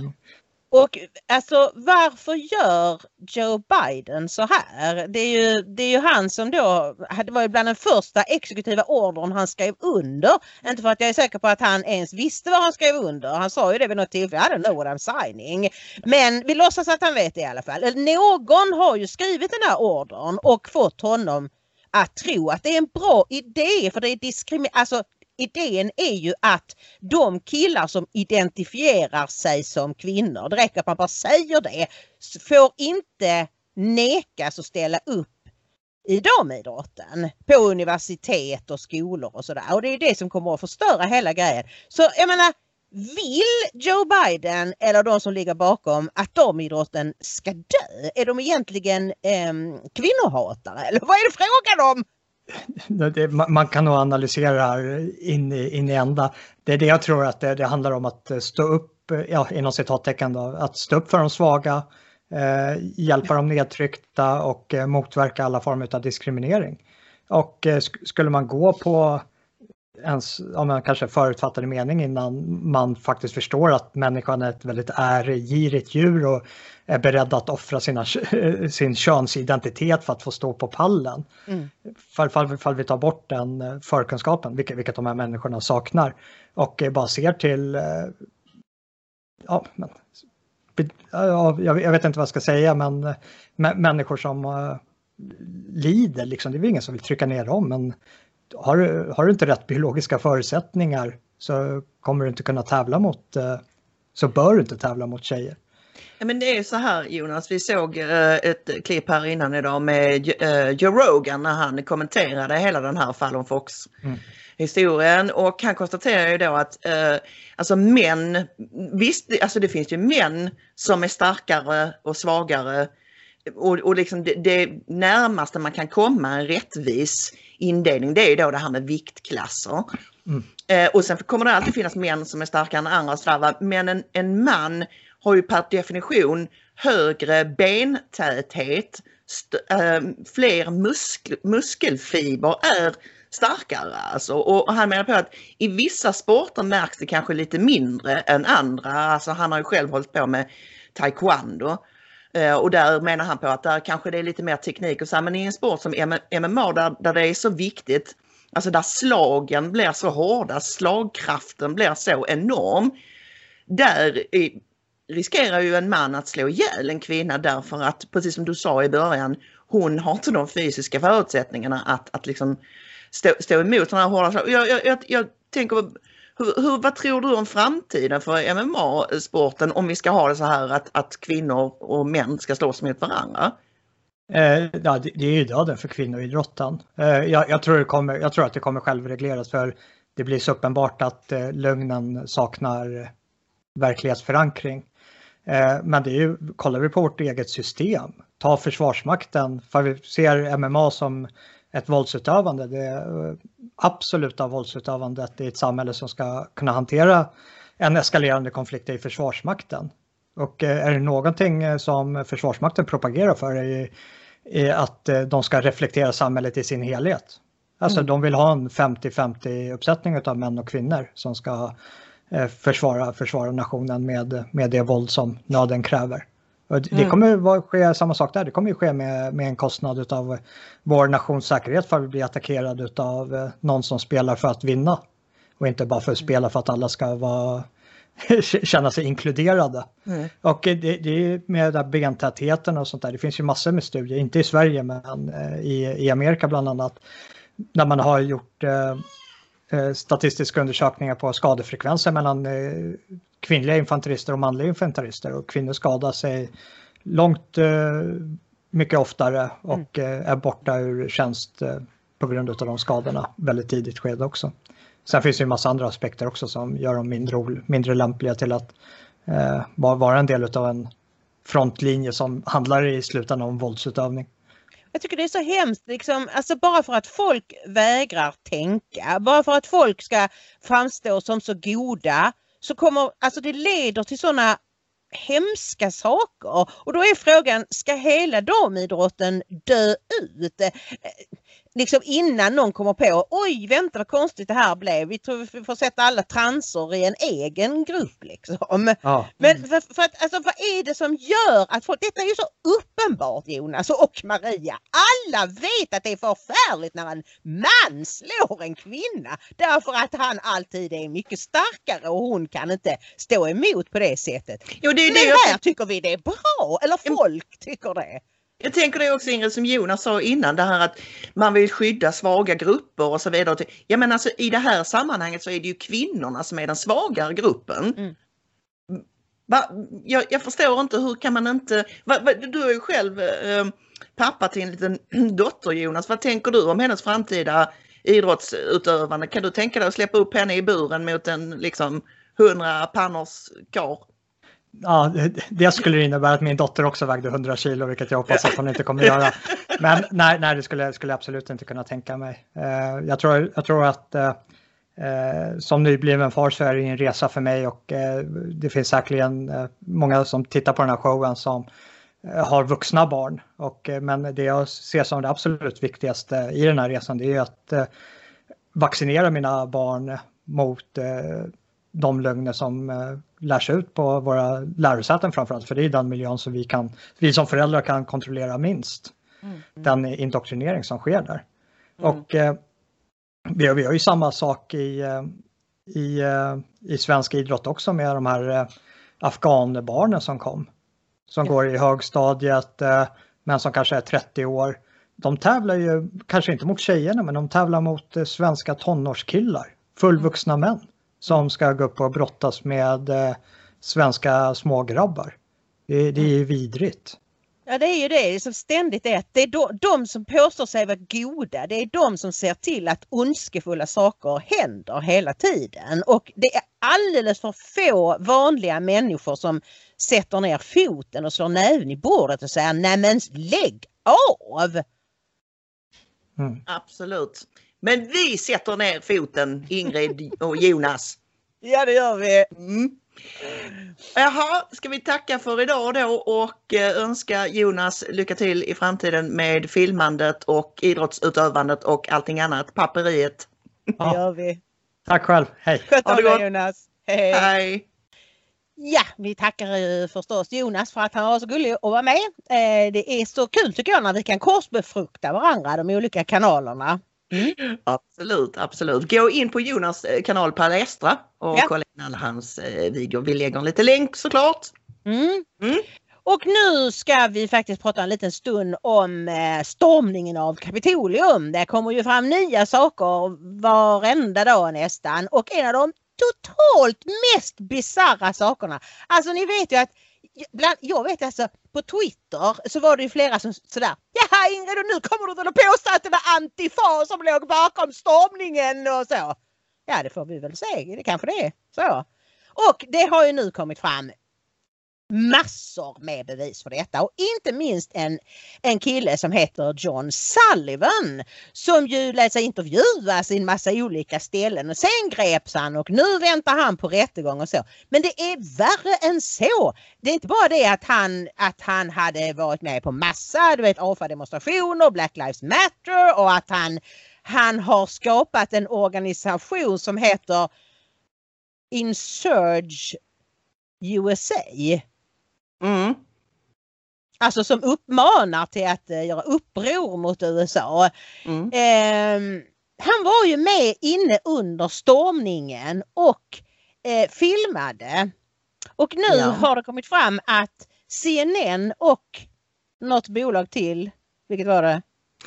Och alltså varför gör Joe Biden så här? Det är ju, det är ju han som då, det var ju bland den första exekutiva ordern han skrev under. Inte för att jag är säker på att han ens visste vad han skrev under. Han sa ju det vid något tillfälle, I don't know what I'm signing. Men vi låtsas att han vet det i alla fall. Någon har ju skrivit den här ordern och fått honom att tro att det är en bra idé för det är diskriminering. Alltså idén är ju att de killar som identifierar sig som kvinnor, det räcker att man bara säger det, får inte nekas att ställa upp i damidrotten på universitet och skolor och sådär. Och det är det som kommer att förstöra hela grejen. Så jag menar, vill Joe Biden eller de som ligger bakom att damidrotten ska dö? Är de egentligen eh, kvinnohatare? Eller vad är det frågan om? Det, man kan nog analysera det här in i, in i ända. Det är det jag tror att det, det handlar om att stå upp, ja, inom citattecken då, att stå upp för de svaga, eh, hjälpa de nedtryckta och eh, motverka alla former av diskriminering. Och eh, skulle man gå på ens, om man kanske förutfattade mening innan man faktiskt förstår att människan är ett väldigt ärgirigt djur och är beredd att offra sina, sin könsidentitet för att få stå på pallen. Mm. Fall, fall, fall vi tar bort den förkunskapen, vilket, vilket de här människorna saknar. Och bara ser till, ja, men, ja, jag vet inte vad jag ska säga, men människor som uh, lider, liksom, det är väl ingen som vill trycka ner dem, men Har du, har du inte rätt biologiska förutsättningar så kommer du inte kunna tävla mot, så bör du inte tävla mot tjejer. Ja, men det är så här, Jonas, vi såg ett klipp här innan idag med Joe Rogan när han kommenterade hela den här Fallon Fox mm. historien och han konstaterar ju då att eh, alltså män, visst alltså det finns ju män som är starkare och svagare och, och liksom det, det närmaste man kan komma en rättvis indelning, det är ju då det här med viktklasser. Mm. Eh, och sen kommer det alltid finnas män som är starkare än andra slavar. Men en, en man har ju per definition högre bentäthet, st- äh, fler muskl- muskelfiber är starkare. Alltså. Och, och han menar på att i vissa sporter märks det kanske lite mindre än andra. Alltså han har ju själv hållit på med taekwondo. Uh, och där menar han på att där kanske det är lite mer teknik och så här, men i en sport som M M A där, där det är så viktigt, alltså där slagen blir så hårda, slagkraften blir så enorm, där är, riskerar ju en man att slå ihjäl en kvinna därför att, precis som du sa i början, hon har inte de fysiska förutsättningarna att, att liksom stå, stå emot sådana här hårda slag. Jag, jag, jag, jag tänker, hur, hur, vad tror du om framtiden för M M A-sporten om vi ska ha det så här att, att kvinnor och män ska slåss mot varandra? Eh, ja, det, det är ju döden för kvinnoidrotten. Eh, jag, jag, tror det kommer, jag tror att det kommer självregleras för det blir så uppenbart att eh, lögnen saknar verklighetsförankring. Eh, men det är ju, kollar vi på vårt eget system, ta försvarsmakten, för vi ser M M A som ett våldsutövande. Det, absoluta våldsutövandet i ett samhälle som ska kunna hantera en eskalerande konflikt i Försvarsmakten. Och är det någonting som Försvarsmakten propagerar för är, är att de ska reflektera samhället i sin helhet. Alltså mm. de vill ha en femtio femtio uppsättning av män och kvinnor som ska försvara, försvara nationen med, med det våld som nöden kräver. Och det mm. kommer att ske samma sak där. Det kommer att ske med, med en kostnad av vår nations säkerhet för att bli attackerad av någon som spelar för att vinna. Och inte bara för att spela för att alla ska vara, känna sig inkluderade. Mm. Och det, det är med där bentätheten och sånt där. Det finns ju massor med studier, inte i Sverige men i, i Amerika bland annat. När man har gjort eh, statistiska undersökningar på skadefrekvenser mellan eh, kvinnliga infanterister och manliga infanterister. Och kvinnor skadar sig långt eh, mycket oftare och mm. eh, är borta ur tjänst eh, på grund av de skadorna väldigt tidigt skede också. Sen finns det ju en massa andra aspekter också som gör dem mindre, mindre lämpliga till att eh, vara en del av en frontlinje som handlar i slutändan om våldsutövning. Jag tycker det är så hemskt, liksom, alltså bara för att folk vägrar tänka, bara för att folk ska framstå som så goda, så kommer, alltså det leder till sådana hemska saker. Och då är frågan, ska hela damidrotten dö ut? Liksom innan någon kommer på, oj vänta vad konstigt det här blev. Vi tror vi får sätta alla transer i en egen grupp liksom. Ja. Men för, för att, alltså, vad är det som gör att folk, detta är ju så uppenbart Jonas och Maria. Alla vet att det är förfärligt när en man slår en kvinna. Därför att han alltid är mycket starkare och hon kan inte stå emot på det sättet. Jo, det är det, det här jag... tycker vi det är bra, eller folk tycker det. Jag tänker det också Ingrid som Jonas sa innan, det här att man vill skydda svaga grupper och så vidare. Ja men alltså i det här sammanhanget så är det ju kvinnorna som är den svagare gruppen. Mm. Va? Jag, jag förstår inte, hur kan man inte... Va, va, du är ju själv eh, pappa till en liten dotter Jonas. Vad tänker du om hennes framtida idrottsutövande? Kan du tänka dig att släppa upp henne i buren mot en liksom hundra pannors kar? Ja, det skulle innebära att min dotter också vägde hundra kilo, vilket jag hoppas att hon inte kommer göra. Men nej, nej det skulle, skulle jag absolut inte kunna tänka mig. Eh, jag, tror, jag tror att eh, som nybliven far så är det en resa för mig och eh, det finns säkerligen eh, många som tittar på den här showen som eh, har vuxna barn. Och, eh, men det jag ser som det absolut viktigaste i den här resan det är att eh, vaccinera mina barn mot eh, de lögner som eh, lärs ut på våra lärosäten framförallt. För det är den miljön som vi, kan, vi som föräldrar kan kontrollera minst. Mm. Den indoktrinering som sker där. Mm. Och eh, vi, har, vi har ju samma sak i, i, i svensk idrott också med de här eh, afghanbarnen som kom. Som ja. går i högstadiet eh, men som kanske är trettio år. De tävlar ju kanske inte mot tjejerna men de tävlar mot eh, svenska tonårskillar. Fullvuxna mm. män. Som ska gå upp och brottas med eh, svenska smågrabbar. Det, det är ju vidrigt. Ja det är ju det, det som ständigt är att det är de, de som påstår sig vara goda. Det är de som ser till att ondskefulla saker händer hela tiden. Och det är alldeles för få vanliga människor som sätter ner foten och slår näven i bordet och säger nej men lägg av! Mm. Absolut. Men vi sätter ner foten, Ingrid och Jonas. Ja, det gör vi. Mm. Jaha, ska vi tacka för idag då och önska Jonas lycka till i framtiden med filmandet och idrottsutövandet och allting annat, papperiet. Ja. Det gör vi. Tack själv, hej. Sköt om dig Jonas. Hej. Hej. Ja, vi tackar förstås Jonas för att han var så gullig att vara med. Det är så kul tycker jag när vi kan korsbefrukta varandra, de olika kanalerna. Mm. Absolut, absolut. Gå in på Jonas kanal Palestra och ja. kolla in alla hans videor. Vi lägger en liten länk såklart. Mm. Mm. Och nu ska vi faktiskt prata en liten stund om stormningen av Kapitolium. Det kommer ju fram nya saker varenda dag nästan. Och en av de totalt mest bizarra sakerna. Alltså ni vet ju att Bland, jag vet alltså, på Twitter så var det ju flera som sådär, jaha Ingrid och nu kommer du till att påstå att det var Antifa som låg bakom stormningen och så. Ja det får vi väl se, det kanske det är så. Och det har ju nu kommit fram massor med bevis för detta och inte minst en, en kille som heter John Sullivan som ju lät sig intervjuas i en massa olika ställen och sen greps han och nu väntar han på rättegång och så. Men det är värre än så. Det är inte bara det att han, att han hade varit med på massa, du vet, A F A-demonstrationer, Black Lives Matter och att han, han har skapat en organisation som heter Insurge U S A. Mm. Alltså som uppmanar till att uh, göra uppror mot U S A. Mm. Eh, han var ju med inne under stormningen och eh, filmade. Och nu ja. har det kommit fram att C N N och något bolag till, vilket var det?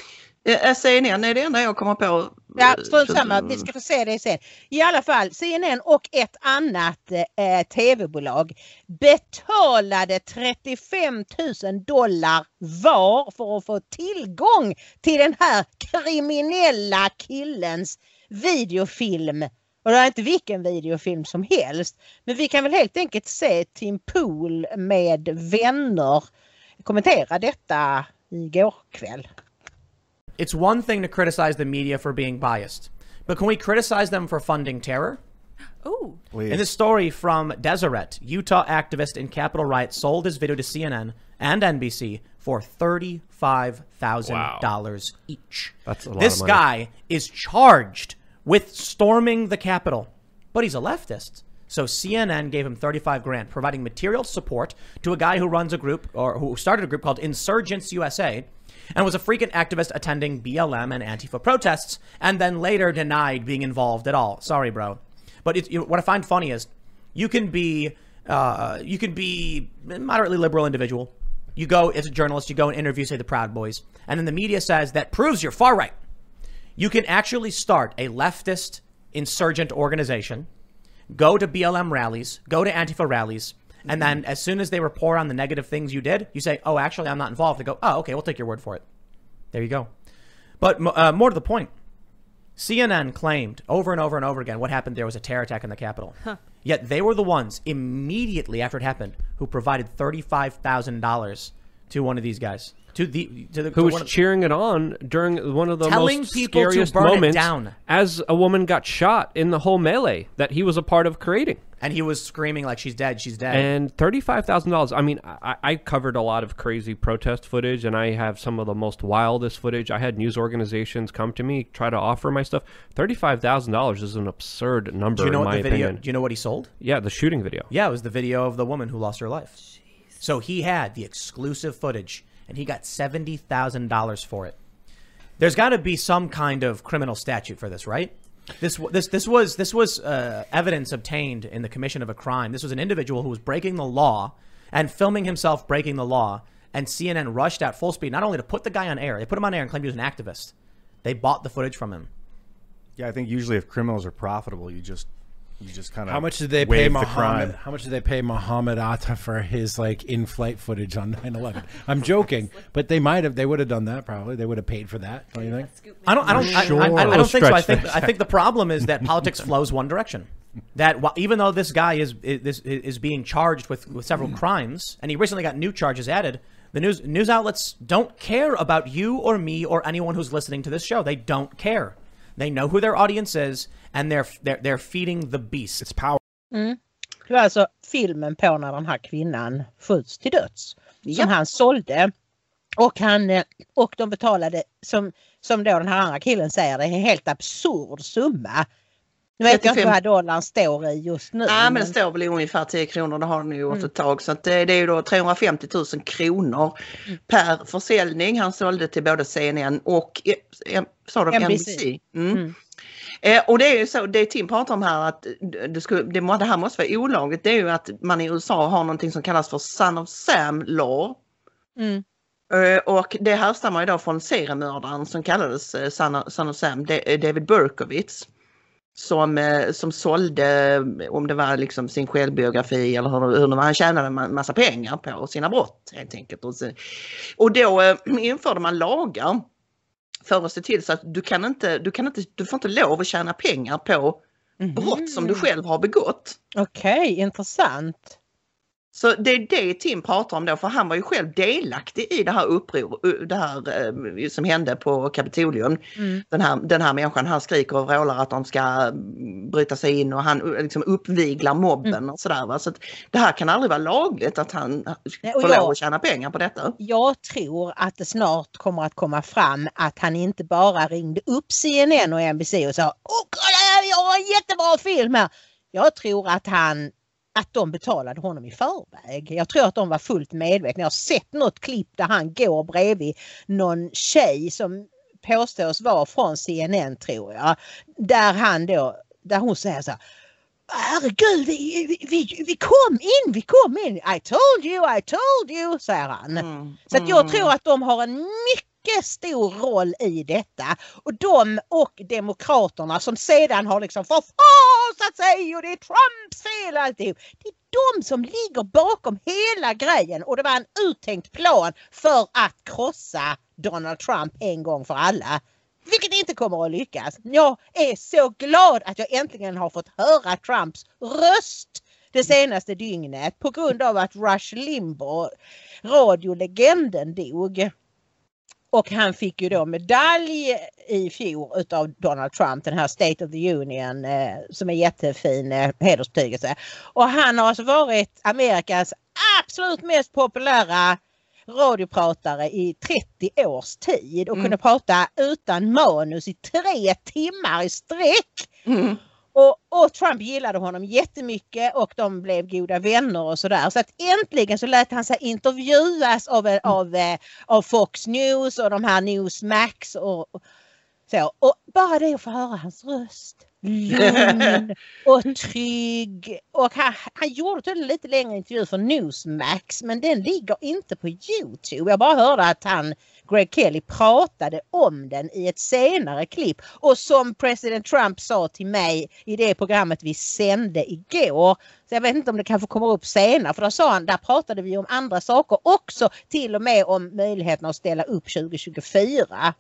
C N N är det enda jag kommer på. Ja, strunt samma. Vi ska få se det sen. I alla fall, C N N och ett annat eh, tv-bolag betalade trettiofem tusen dollar var för att få tillgång till den här kriminella killens videofilm. Och det är inte vilken videofilm som helst. Men vi kan väl helt enkelt se Tim Pool med vänner kommentera detta igår kväll. It's one thing to criticize the media for being biased, but can we criticize them for funding terror? Ooh. In this story from Deseret, Utah activist in Capitol riot sold his video to C N N and N B C for thirty-five thousand dollars wow. each. That's a lot This of money. guy is charged with storming the Capitol, but he's a leftist. So C N N gave him thirty-five grand, providing material support to a guy who runs a group, or who started a group called Insurgents U S A, and was a frequent activist attending B L M and Antifa protests, and then later denied being involved at all. Sorry, bro. But it, you know, what I find funny is you can be uh, you can be a moderately liberal individual. You go as a journalist, you go and interview, say, the Proud Boys, and then the media says that proves you're far right. You can actually start a leftist insurgent organization, go to B L M rallies, go to Antifa rallies, and then as soon as they report on the negative things you did, you say, oh, actually, I'm not involved. They go, oh, okay, we'll take your word for it. There you go. But uh, more to the point, C N N claimed over and over and over again what happened there was a terror attack in the Capitol. Huh. Yet they were the ones immediately after it happened who provided thirty-five thousand dollars to one of these guys. To the, to the, who to was cheering it on during one of the telling most people scariest to burn moments it down. As a woman got shot in the whole melee that he was a part of creating. And he was screaming like, she's dead, she's dead. And thirty-five thousand dollars. I mean, I, I covered a lot of crazy protest footage, and I have some of the most wildest footage. I had news organizations come to me, try to offer my stuff. thirty-five thousand dollars is an absurd number, Do you know in what my the video, opinion. Do you know what he sold? Yeah, the shooting video. Yeah, it was the video of the woman who lost her life. Jeez. So he had the exclusive footage, and he got seventy thousand dollars for it. There's got to be some kind of criminal statute for this, right? This this this was this was uh, evidence obtained in the commission of a crime. This was an individual who was breaking the law and filming himself breaking the law. And C N N rushed out full speed, not only to put the guy on air, they put him on air and claimed he was an activist. They bought the footage from him. Yeah, I think usually if criminals are profitable, you just you just kind of how much did they pay Muhammad? How much did they pay Muhammad Atta for his like in-flight footage on nine eleven? I'm joking, but they might have. They would have done that probably. They would have paid for that. Don't you think? I don't. I don't. I, sure. I, I, I don't think so. I think. I think the problem is that politics flows one direction. That while, even though this guy is is is being charged with with several crimes, and he recently got new charges added, the news news outlets don't care about you or me or anyone who's listening to this show. They don't care. They know who their audience is, and they're they're they're feeding the beast. It's power. Mm. Det var alltså filmen på när den här kvinnan skjuts till döds som Ja. han sålde, och han och de betalade som som då den här andra killen säger, det är en helt absurd summa. Nu vet jag inte vad dollarn står i just nu. Nej, men det står väl i ungefär tio kronor, det har den ju gjort Mm. ett tag. Så att det, det är ju då trehundrafemtio tusen kronor Mm. per försäljning. Han sålde till både C N N och eh, sa de N B N B C. C. Mm. Mm. Eh, och det är ju så, det Tim pratar om här, att det, skulle, det, må- det här måste vara olagligt. Det är ju att man i U S A har någonting som kallas för Son of Sam Law. Mm. Eh, och det härstammar ju då från seriemördaren som kallades eh, Son of, Son of Sam, Da- eh, David Berkowitz. Som, eh, som sålde, om det var liksom sin självbiografi eller hur, hur det var, han tjänade en ma- massa pengar på sina brott helt enkelt. Och, så, och då eh, införde man lagar för att se till så att du kan inte, du kan inte, du får inte lov att tjäna pengar på Mhm. brott som du själv har begått. Okej, intressant. Så det är det Tim pratar om då, för han var ju själv delaktig i det här uppror, det här eh, som hände på Kapitolium. Mm. Den, här, den här människan, han skriker och vrålar att de ska bryta sig in och han liksom uppviglar mobben mm. och sådär. Va? Så att det här kan aldrig vara lagligt att han Nej, får jag, lov att tjäna pengar på detta. Jag tror att det snart kommer att komma fram att han inte bara ringde upp C N N och N B C och sa åh kolla, jag har en jättebra film här. Jag tror att han att de betalade honom i förväg. Jag tror att de var fullt medvetna. Jag har sett något klipp där han går bredvid någon tjej som påstås vara från C N N tror jag. Där han då, där hon säger så här, herregud, vi, vi, vi, vi kom in, vi kom in. I told you, I told you, säger han. Mm. Så att jag tror att de har en mycket stor roll i detta. Och de och demokraterna som sedan har liksom förfasat sig och det är Trumps fel alltid. Det är de som ligger bakom hela grejen och det var en uttänkt plan för att krossa Donald Trump en gång för alla. Vilket inte kommer att lyckas. Jag är så glad att jag äntligen har fått höra Trumps röst det senaste dygnet på grund av att Rush Limbaugh, radiolegenden, dog. Och han fick ju då medalj i fjol utav Donald Trump, den här State of the Union eh, som är jättefin eh, hederstygelse. Och han har alltså varit Amerikas absolut mest populära radiopratare i trettio års tid och mm. kunde prata utan manus i tre timmar i sträck. Mm. Och, och Trump gillade honom jättemycket och de blev goda vänner och sådär. Så att äntligen så lät han sig intervjuas av, mm. av, av Fox News och de här Newsmax och, och så. Och bara det att få höra hans röst. Lugn och trygg. Och han, han gjorde tydligen lite längre intervju för Newsmax men den ligger inte på YouTube. Jag bara hörde att han, Greg Kelly, pratade om den i ett senare klipp. Och som president Trump sa till mig i det programmet vi sände igår. Så jag vet inte om det kanske kommer upp senare. För då sa han, där pratade vi om andra saker också. Till och med om möjligheten att ställa upp tjugo tjugofyra.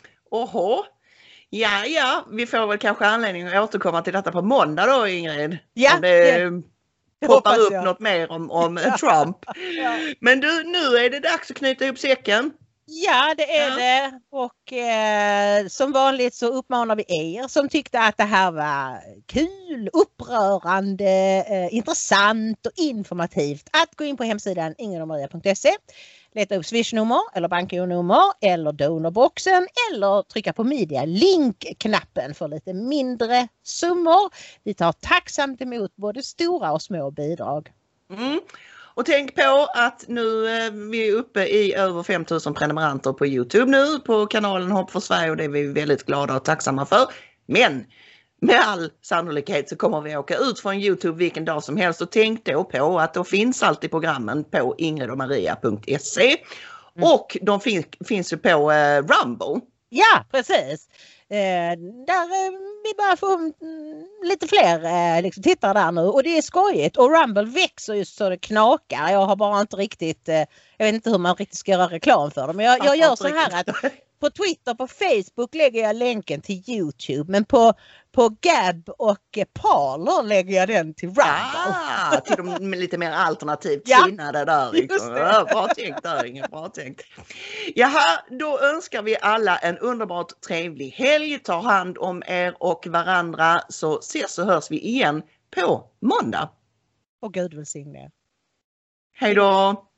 Oho. Ja, ja, vi får väl kanske anledning att återkomma till detta på måndag då, Ingrid. Ja, om det det poppar upp jag. något mer om, om Trump. Ja. Men du, nu är det dags att knyta ihop säcken. Ja, det är ja. det. Och eh, som vanligt så uppmanar vi er som tyckte att det här var kul, upprörande, eh, intressant och informativt att gå in på hemsidan ingridomaria punkt se. Leta upp swishnummer eller bankgironummer eller donorboxen eller trycka på media link-knappen för lite mindre summor. Vi tar tacksamt emot både stora och små bidrag. Mm. Och tänk på att nu är vi uppe i över fem tusen prenumeranter på YouTube nu på kanalen Hopp för Sverige och det är vi väldigt glada och tacksamma för. Men med all sannolikhet så kommer vi åka ut från YouTube vilken dag som helst och tänk då på att då finns alltid programmen på ingridomaria punkt se mm. och de fin- finns ju på eh, Rumble. Ja, precis. Eh, där eh, vi bara får mm, lite fler eh, liksom, tittare där nu och det är skojigt och Rumble växer just så det knakar. Jag har bara inte riktigt, eh, jag vet inte hur man riktigt ska göra reklam för det men jag, jag gör så här att på Twitter, på Facebook lägger jag länken till YouTube men på, på Gab och Parler lägger jag den till Rumble. Ah, till de lite mer alternativt ja, sinnade där. Ja, bra tänkt där, Inge, bra tänkt. Jaha, då önskar vi alla en underbart trevlig helg. Ta hand om er och varandra så ses och hörs vi igen på måndag. Och Gud välsigne er. Hej då!